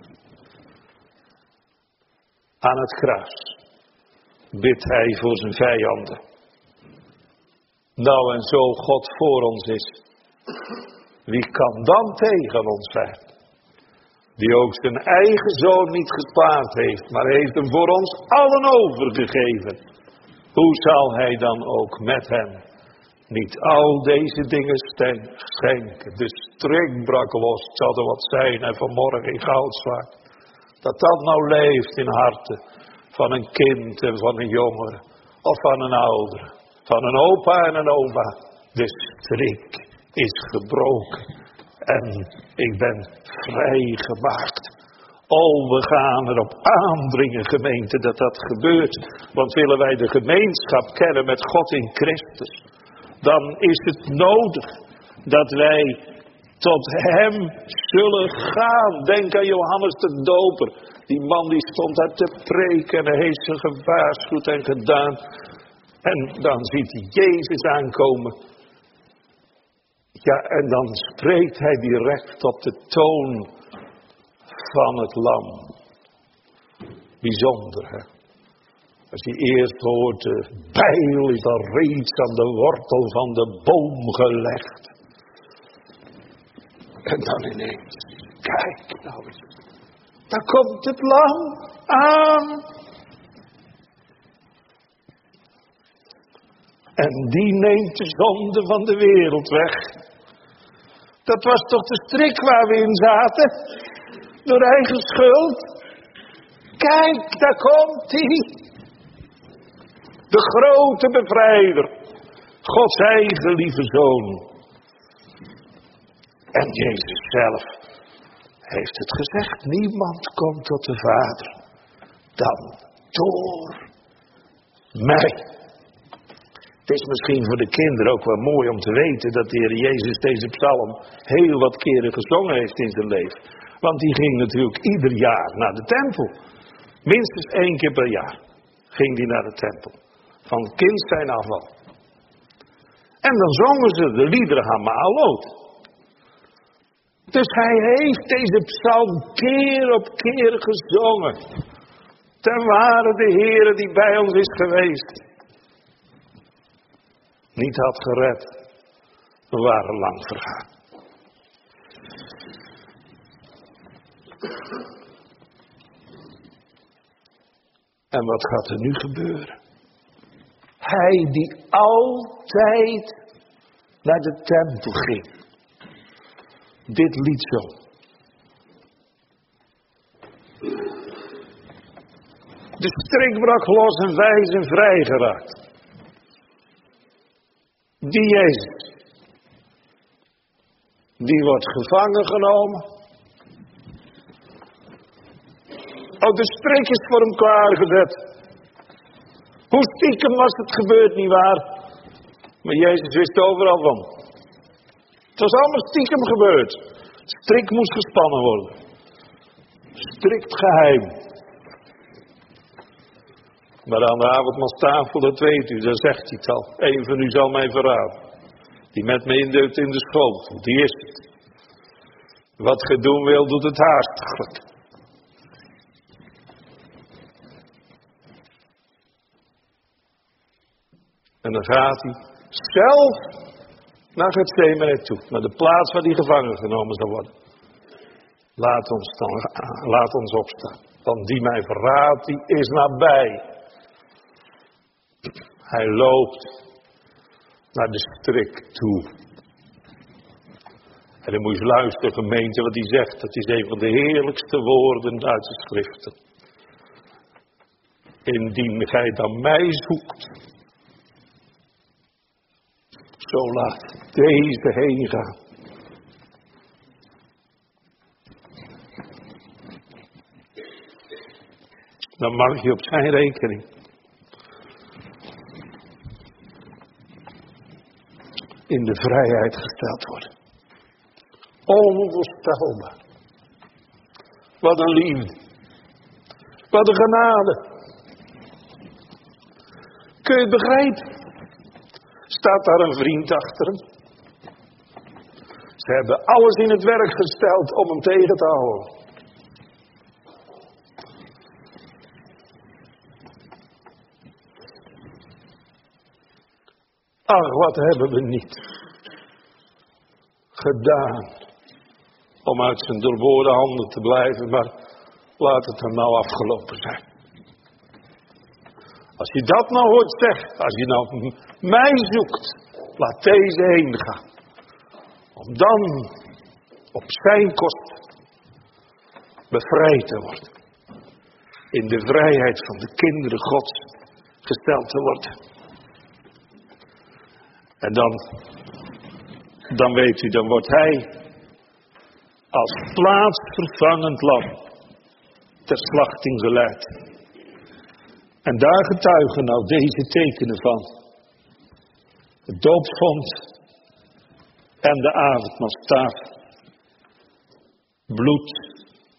Aan het kruis bidt hij voor zijn vijanden. Nou, en zo God voor ons is, wie kan dan tegen ons zijn? Die ook zijn eigen zoon niet gespaard heeft, maar heeft hem voor ons allen overgegeven. Hoe zal hij dan ook met hem niet al deze dingen schenken? De strik brak los, het zal er wat zijn en vanmorgen in Goudswaard. Dat nou leeft in harten van een kind en van een jongere of van een oudere. Van een opa en een oma. De strik is gebroken. En ik ben vrijgemaakt. Oh, we gaan erop aandringen, gemeente, dat dat gebeurt. Want willen wij de gemeenschap kennen met God in Christus, dan is het nodig dat wij tot hem zullen gaan. Denk aan Johannes de Doper. Die man die stond daar te preken en hij heeft ze gewaarschuwd en gedaan. En dan ziet hij Jezus aankomen. Ja, en dan spreekt hij direct op de toon van het lam. Bijzonder, hè? Als je eerst hoort, de bijl is al reeds aan de wortel van de boom gelegd. En dan ineens, kijk nou eens. Daar komt het lam aan. En die neemt de zonde van de wereld weg. Dat was toch de strik waar we in zaten? Door eigen schuld. Kijk, daar komt hij. De grote bevrijder. Gods eigen lieve zoon. En Jezus zelf heeft het gezegd. Niemand komt tot de Vader dan door mij. Het is misschien voor de kinderen ook wel mooi om te weten dat de Heer Jezus deze psalm heel wat keren gezongen heeft in zijn leven. Want die ging natuurlijk ieder jaar naar de tempel. Minstens 1 keer per jaar ging hij naar de tempel. Van kind zijn af al. En dan zongen ze de liederen Hamaalot. Dus hij heeft deze psalm keer op keer gezongen. Ten ware de Heer die bij ons is geweest. Niet had gered. We waren lang vergaan. En wat gaat er nu gebeuren? Hij die altijd naar de tempel ging. Dit lied zo. De strik brak los en wij zijn vrijgeraakt. Die Jezus. Die wordt gevangen genomen. Oh, de strik is voor hem klaargezet. Hoe stiekem was het gebeurd, nietwaar? Maar Jezus wist overal van. Het was allemaal stiekem gebeurd. De strik moest gespannen worden. Strikt geheim. Maar aan de avondmaalstafel, dat weet u, daar zegt hij het al. Eén van u zal mij verraden. Die met me indeukt in de schotel, die is het. Wat ge doen wil, doet het haastiglijk. En dan gaat hij zelf naar Getsemane toe. Naar de plaats waar hij gevangen genomen zal worden. Laat ons opstaan. Want die mij verraadt, die is nabij. Hij loopt naar de strik toe. En dan moet je luisteren, gemeente, wat hij zegt. Dat is een van de heerlijkste woorden uit de schriften. Indien gij dan mij zoekt, zo laat deze heen gaan. Dan mag je op zijn rekening in de vrijheid gesteld worden. Onvoorstelbaar. Wat een liefde. Wat een genade. Kun je het begrijpen? Staat daar een vriend achter hem? Ze hebben alles in het werk gesteld om hem tegen te houden. Ach, wat hebben we niet gedaan om uit zijn doorboorde handen te blijven, maar laat het er nou afgelopen zijn. Als je dat nou hoort zeggen, als je nou mij zoekt, laat deze heen gaan. Om dan op zijn kost bevrijd te worden. In de vrijheid van de kinderen Gods gesteld te worden. En dan weet u, dan wordt hij als plaatsvervangend lam ter slachting geleid. En daar getuigen nou deze tekenen van. Het doopvont en de avondmaalstafel. Bloed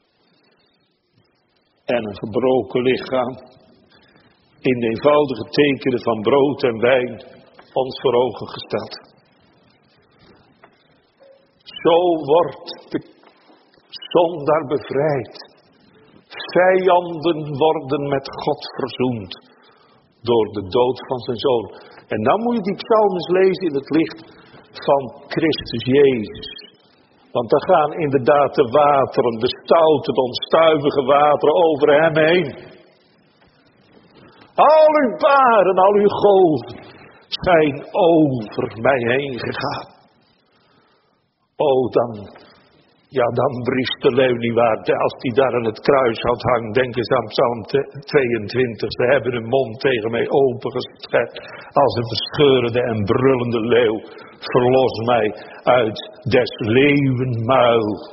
en een gebroken lichaam. In de eenvoudige tekenen van brood en wijn ons voor ogen gesteld. Zo wordt de zondaar bevrijd. Vijanden worden met God verzoend door de dood van zijn zoon. En dan moet je die psalmes lezen in het licht van Christus Jezus. Want dan gaan inderdaad de wateren, de stoute, de onstuivige wateren over hem heen. Al uw baren, al uw golven zijn over mij heen gegaan. Oh, dan briest de leeuw niet waar. Als die daar aan het kruishout hangt, denk eens aan Psalm 22. Ze hebben hun mond tegen mij opengezet. Als een verscheurende en brullende leeuw. Verlos mij uit des leeuwen muil.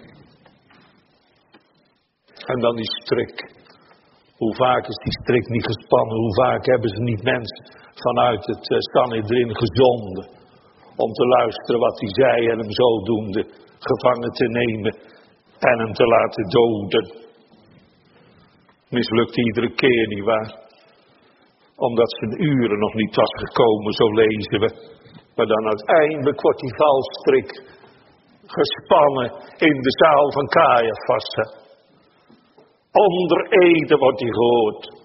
En dan die strik. Hoe vaak is die strik niet gespannen? Hoe vaak hebben ze niet mensen vanuit het Sanhedrin gezonden. Om te luisteren wat hij zei en hem zodoende gevangen te nemen en hem te laten doden. Mislukt iedere keer, nietwaar? Omdat zijn uren nog niet was gekomen, zo lezen we. Maar dan uiteindelijk wordt die valstrik gespannen in de zaal van Caiaphas. Onder ede wordt hij gehoord.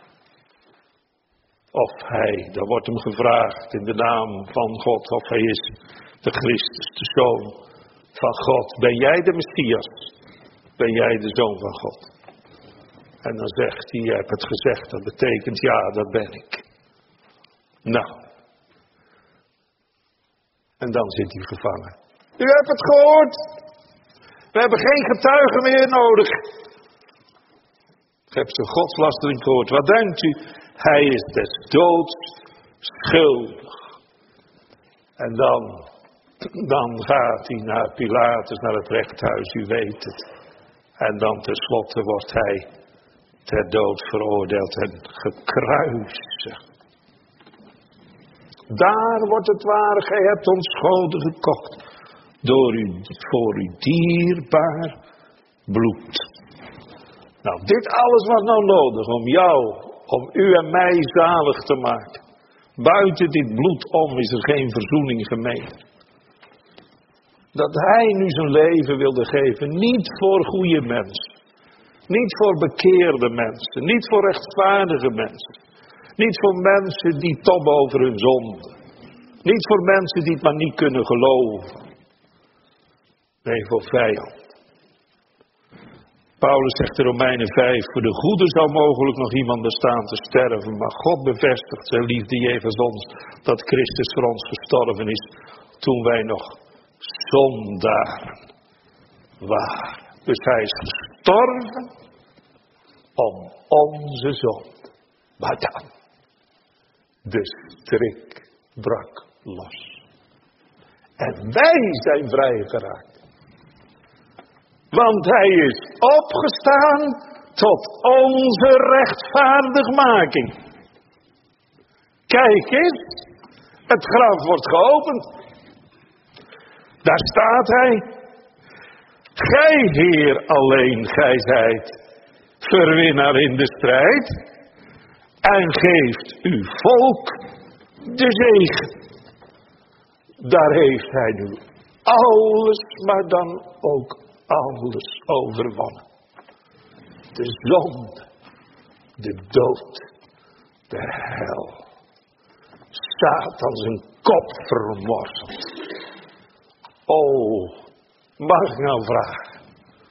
Of hij, dan wordt hem gevraagd in de naam van God, of hij is de Christus, de Zoon van God. Ben jij de Messias? Ben jij de Zoon van God? En dan zegt hij, je hebt het gezegd, dat betekent ja, dat ben ik. Nou. En dan zit hij gevangen. U hebt het gehoord. We hebben geen getuigen meer nodig. Ik heb zijn godslastering gehoord. Wat denkt u? Hij is des doods schuldig. En dan gaat hij naar Pilatus, naar het rechthuis, u weet het. En dan tenslotte wordt hij ter dood veroordeeld en gekruisigd. Daar wordt het waar, gij hebt ons schulden gekocht. Voor uw dierbaar bloed. Nou, dit alles was nou nodig om u en mij zalig te maken. Buiten dit bloed om is er geen verzoening gemeen. Dat hij nu zijn leven wilde geven, niet voor goede mensen. Niet voor bekeerde mensen, niet voor rechtvaardige mensen. Niet voor mensen die tobben over hun zonde. Niet voor mensen die het maar niet kunnen geloven. Nee, voor vijand. Paulus zegt in Romeinen 5, voor de goede zou mogelijk nog iemand bestaan te sterven. Maar God bevestigt zijn liefde jegens ons, dat Christus voor ons gestorven is, toen wij nog zondaren waren. Dus hij is gestorven om onze zonde. Maar dan, de strik brak los. En wij zijn vrijgeraakt. Want hij is opgestaan tot onze rechtvaardigmaking. Kijk eens, het graf wordt geopend. Daar staat hij. Gij, Heer, alleen, gij zijt verwinnaar in de strijd. En geeft uw volk de zegen. Daar heeft hij nu alles, maar dan ook alles overwonnen. De zonde, de dood, de hel. Satan zijn kop vermorzeld. Oh, mag ik nou vragen?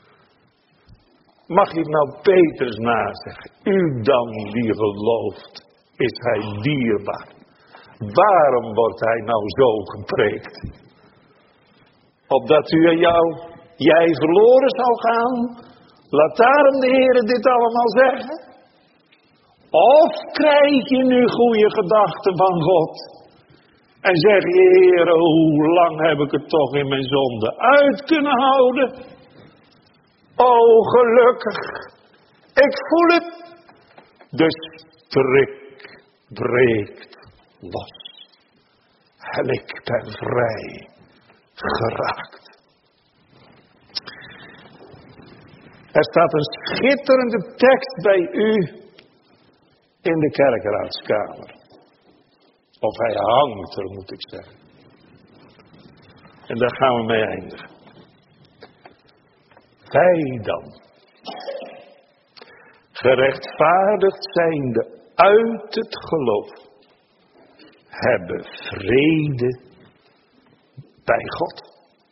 Mag ik nou Petrus nazeggen? U dan die gelooft, is hij dierbaar. Waarom wordt hij nou zo gepreekt? Opdat u en jij verloren zou gaan? Laat daarom de Heer dit allemaal zeggen? Of krijg je nu goede gedachten van God? En zeg je, Heer, hoe lang heb ik het toch in mijn zonde uit kunnen houden? Oh, gelukkig. Ik voel het. De strik breekt los. En ik ben vrij geraakt. Er staat een schitterende tekst bij u in de kerkraadskamer. Of hij hangt er, moet ik zeggen. En daar gaan we mee eindigen. Wij dan, gerechtvaardigd zijnde uit het geloof, hebben vrede bij God.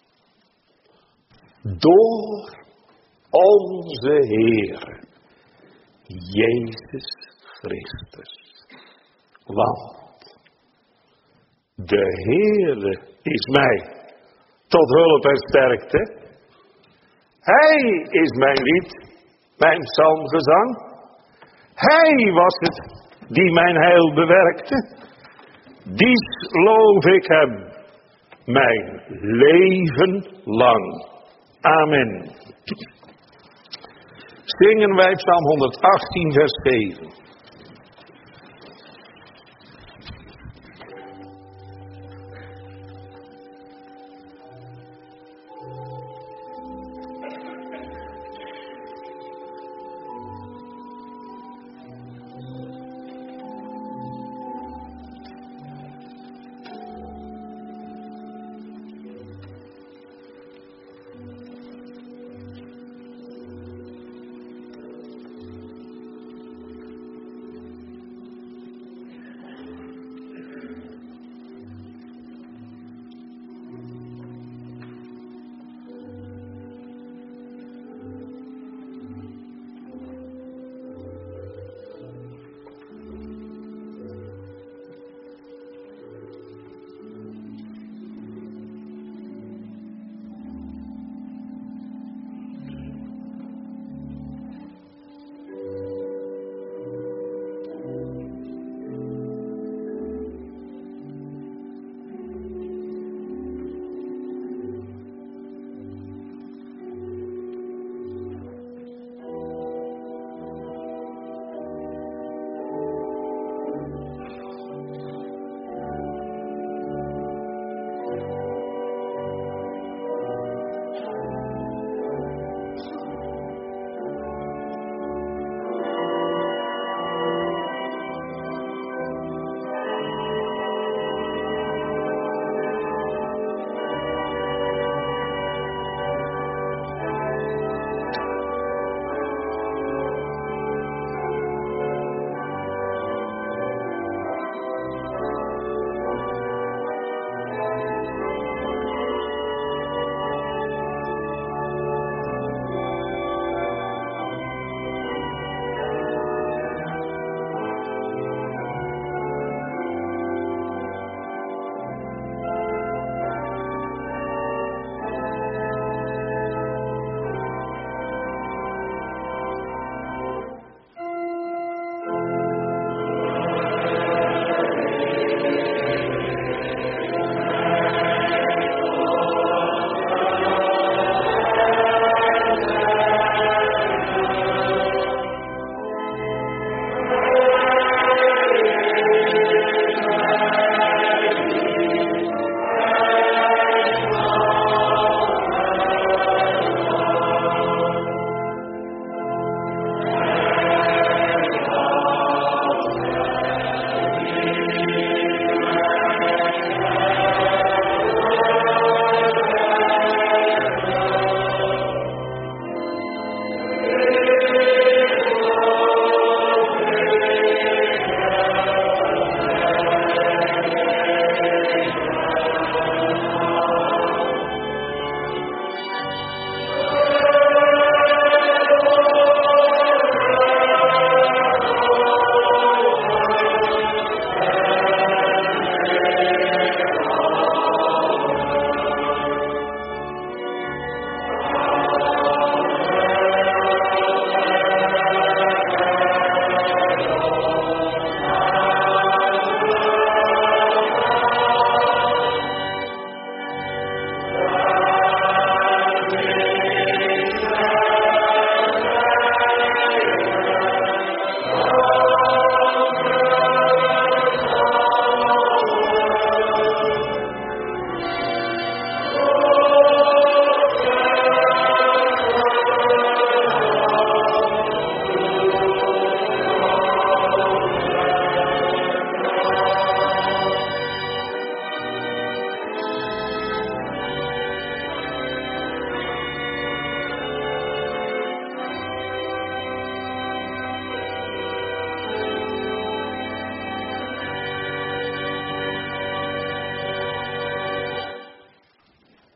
Door onze Heer, Jezus Christus. Want de Heere is mij tot hulp en sterkte. Hij is mijn lied, mijn psalmgezang. Hij was het die mijn heil bewerkte. Dies loof ik hem mijn leven lang. Amen. Zingen wij Psalm 118 vers 7.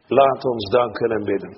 Laat ons danken en bidden.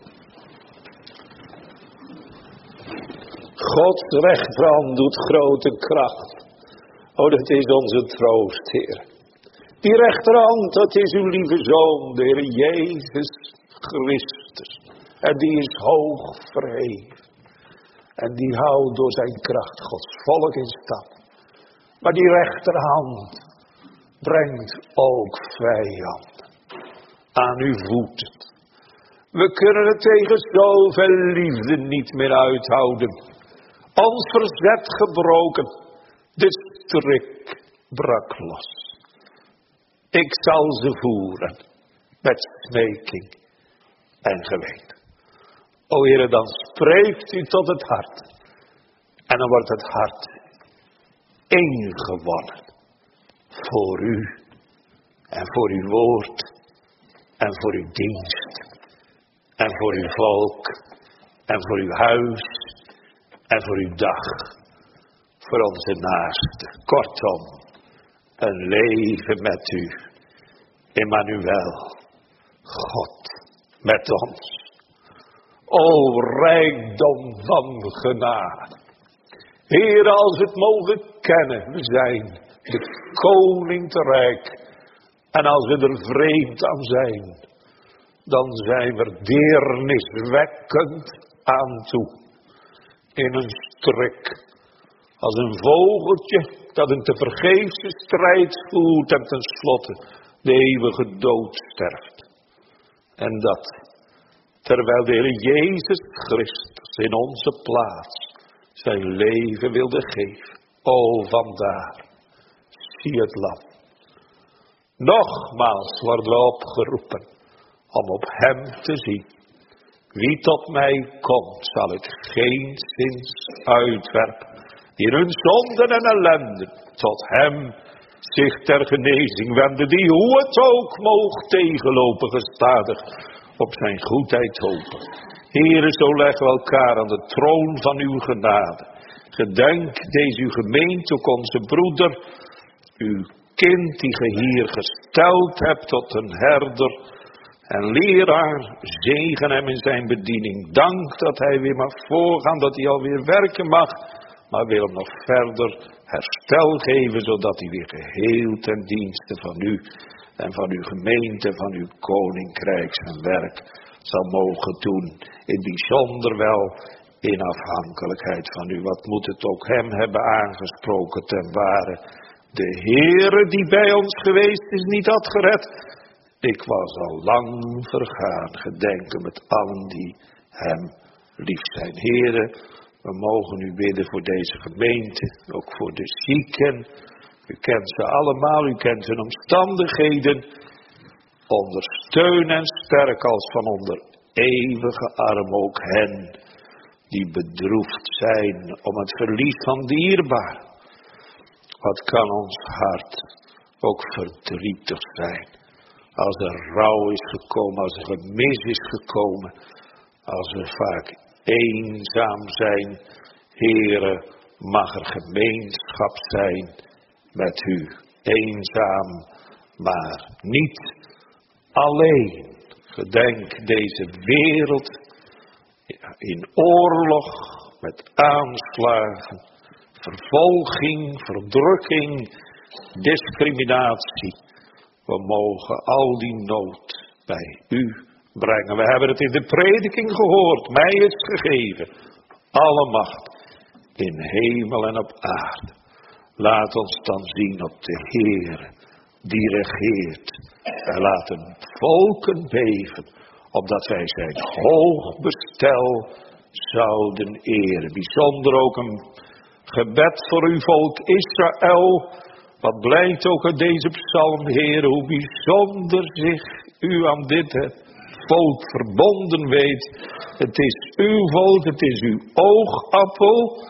Gods rechterhand doet grote kracht. O, dat is onze troost, Heer. Die rechterhand, dat is uw lieve Zoon, de Heer Jezus Christus. En die is hoog verheven. En die houdt door zijn kracht Gods volk in stand. Maar die rechterhand brengt ook vijanden aan uw voeten. We kunnen het tegen zoveel liefde niet meer uithouden. Ons verzet gebroken. De strik brak los. Ik zal ze voeren met smeking en geweten. O Heere, dan spreekt u tot het hart. En dan wordt het hart ingewonnen. Voor u. En voor uw woord. En voor uw dienst. En voor uw volk. En voor uw huis. En voor uw dag. Voor onze naasten. Kortom. Een leven met u. Emmanuel. God met ons. O rijkdom van genade. Heer, als we het mogen kennen. We zijn de koning te rijk. En als we er vreemd aan zijn. Dan zijn we deerniswekkend aan toe. In een strik. Als een vogeltje dat een tevergeefse strijd voert en tenslotte de eeuwige dood sterft. En dat terwijl de Heer Jezus Christus in onze plaats zijn leven wilde geven. O, vandaar, zie het lam. Nogmaals worden we opgeroepen om op hem te zien. Wie tot mij komt, zal ik geenszins uitwerpen. Die in hun zonden en ellende tot hem zich ter genezing wenden. Die hoe het ook moog tegenlopen gestadig op zijn goedheid hopen. Heere, zo leggen we elkaar aan de troon van uw genade. Gedenk deze uw gemeente, ook onze broeder, uw kind die ge hier gesteld hebt tot een herder en leraar. Zegen hem in zijn bediening. Dank dat hij weer mag voorgaan, dat hij alweer werken mag. Maar wil hem nog verder herstel geven, zodat hij weer geheel ten dienste van u en van uw gemeente, van uw koninkrijk zijn werk zal mogen doen. In bijzonder wel in afhankelijkheid van u. Wat moet het ook hem hebben aangesproken ten ware. De Heere die bij ons geweest is, niet had gered. Ik was al lang vergaan. Gedenk met allen die hem lief zijn. Heere, we mogen u bidden voor deze gemeente. Ook voor de zieken. U kent ze allemaal. U kent hun omstandigheden. Ondersteun en sterk als van onder eeuwige arm ook hen die bedroefd zijn om het verlies van dierbaar. Wat kan ons hart ook verdrietig zijn als er rouw is gekomen, als er gemis is gekomen, als we vaak eenzaam zijn. Heere, mag er gemeenschap zijn met u. Eenzaam, maar niet alleen. Gedenk deze wereld in oorlog met aanslagen, vervolging, verdrukking, discriminatie. We mogen al die nood bij u brengen. We hebben het in de prediking gehoord. Mij is gegeven alle macht in hemel en op aarde. Laat ons dan zien op de Heere die regeert. En laat de volken beven, opdat wij zijn hoog bestel zouden eren. Bijzonder ook een gebed voor uw volk Israël. Wat blijkt ook uit deze psalm, Heer, hoe bijzonder zich u aan dit volk verbonden weet. Het is uw volk, het is uw oogappel.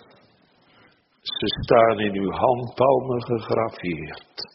Ze staan in uw handpalmen gegraveerd.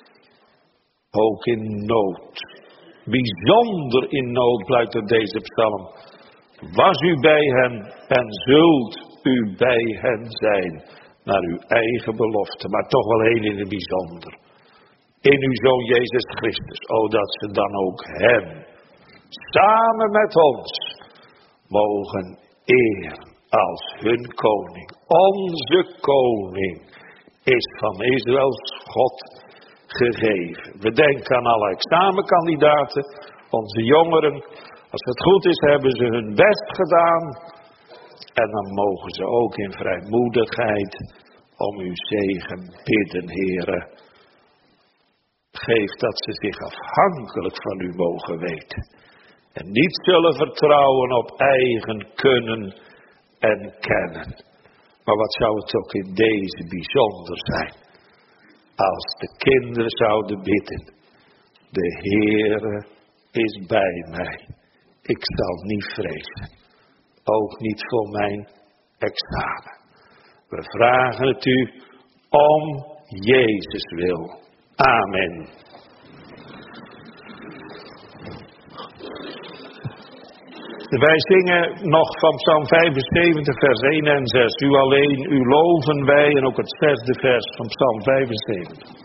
Ook in nood. Bijzonder in nood blijkt uit deze psalm. Was u bij hen en zult u bij hen zijn. Naar uw eigen belofte. Maar toch wel heel in het bijzonder. In uw Zoon Jezus Christus. O, dat ze dan ook hem samen met ons, mogen eer als hun koning. Onze koning is van Israëls God gegeven. We denken aan alle examenkandidaten, onze jongeren. Als het goed is, hebben ze hun best gedaan. En dan mogen ze ook in vrijmoedigheid om uw zegen bidden, Heere. Geef dat ze zich afhankelijk van u mogen weten. En niet zullen vertrouwen op eigen kunnen en kennen. Maar wat zou het ook in deze bijzonder zijn. Als de kinderen zouden bidden. De Heere is bij mij. Ik zal niet vrezen. Ook niet voor mijn examen. We vragen het u om Jezus wil. Amen. Wij zingen nog van Psalm 75 vers 1 en 6. U alleen, u loven wij. En ook het 6e vers van Psalm 75.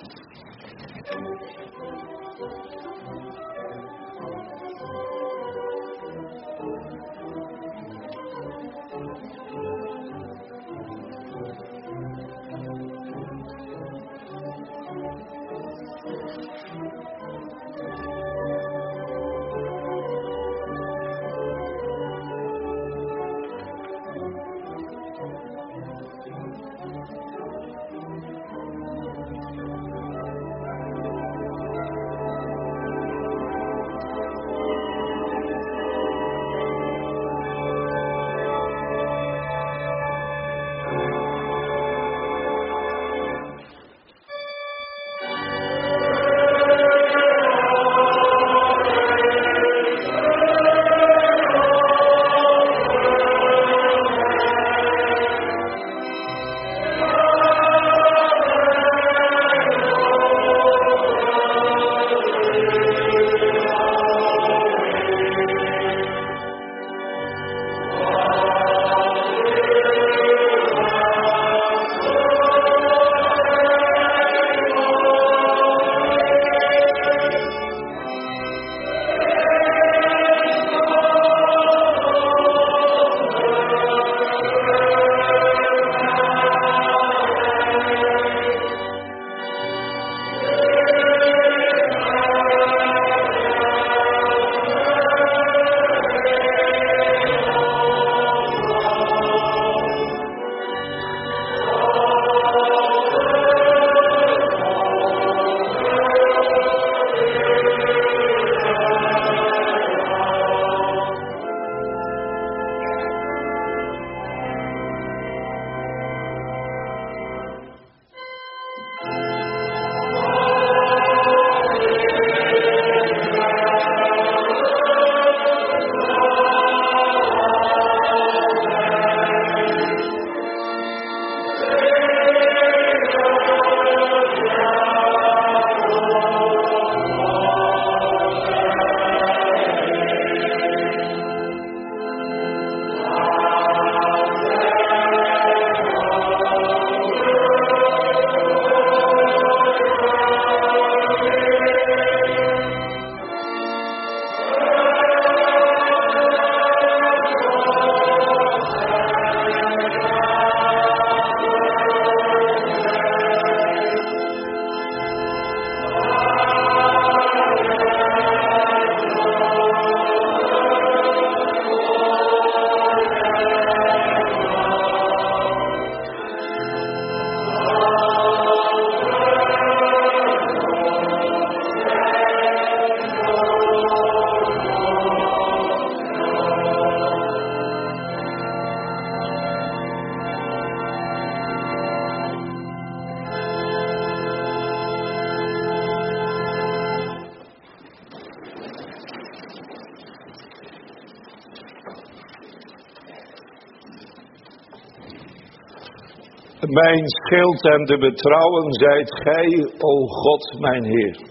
Mijn schild en te betrouwen zijt gij, o God mijn Heer.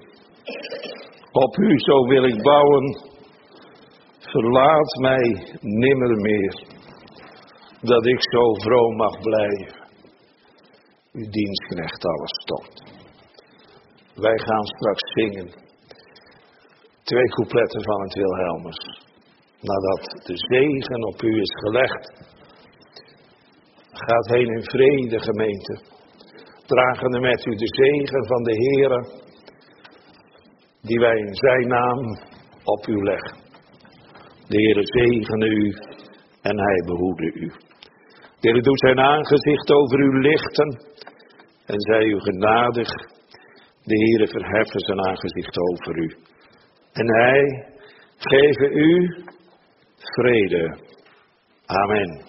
Op u zo wil ik bouwen, verlaat mij nimmer meer, dat ik zo vroom mag blijven. Uw dienstknecht alles stond. Wij gaan straks zingen. 2 coupletten van het Wilhelmus. Nadat de zegen op u is gelegd. Gaat heen in vrede, gemeente. Dragende met u de zegen van de Heere. Die wij in zijn naam op u leggen. De Heere zegene u en hij behoede u. De Heere doet zijn aangezicht over u lichten. En zij u genadig. De Heere verheffen zijn aangezicht over u. En hij geven u vrede. Amen.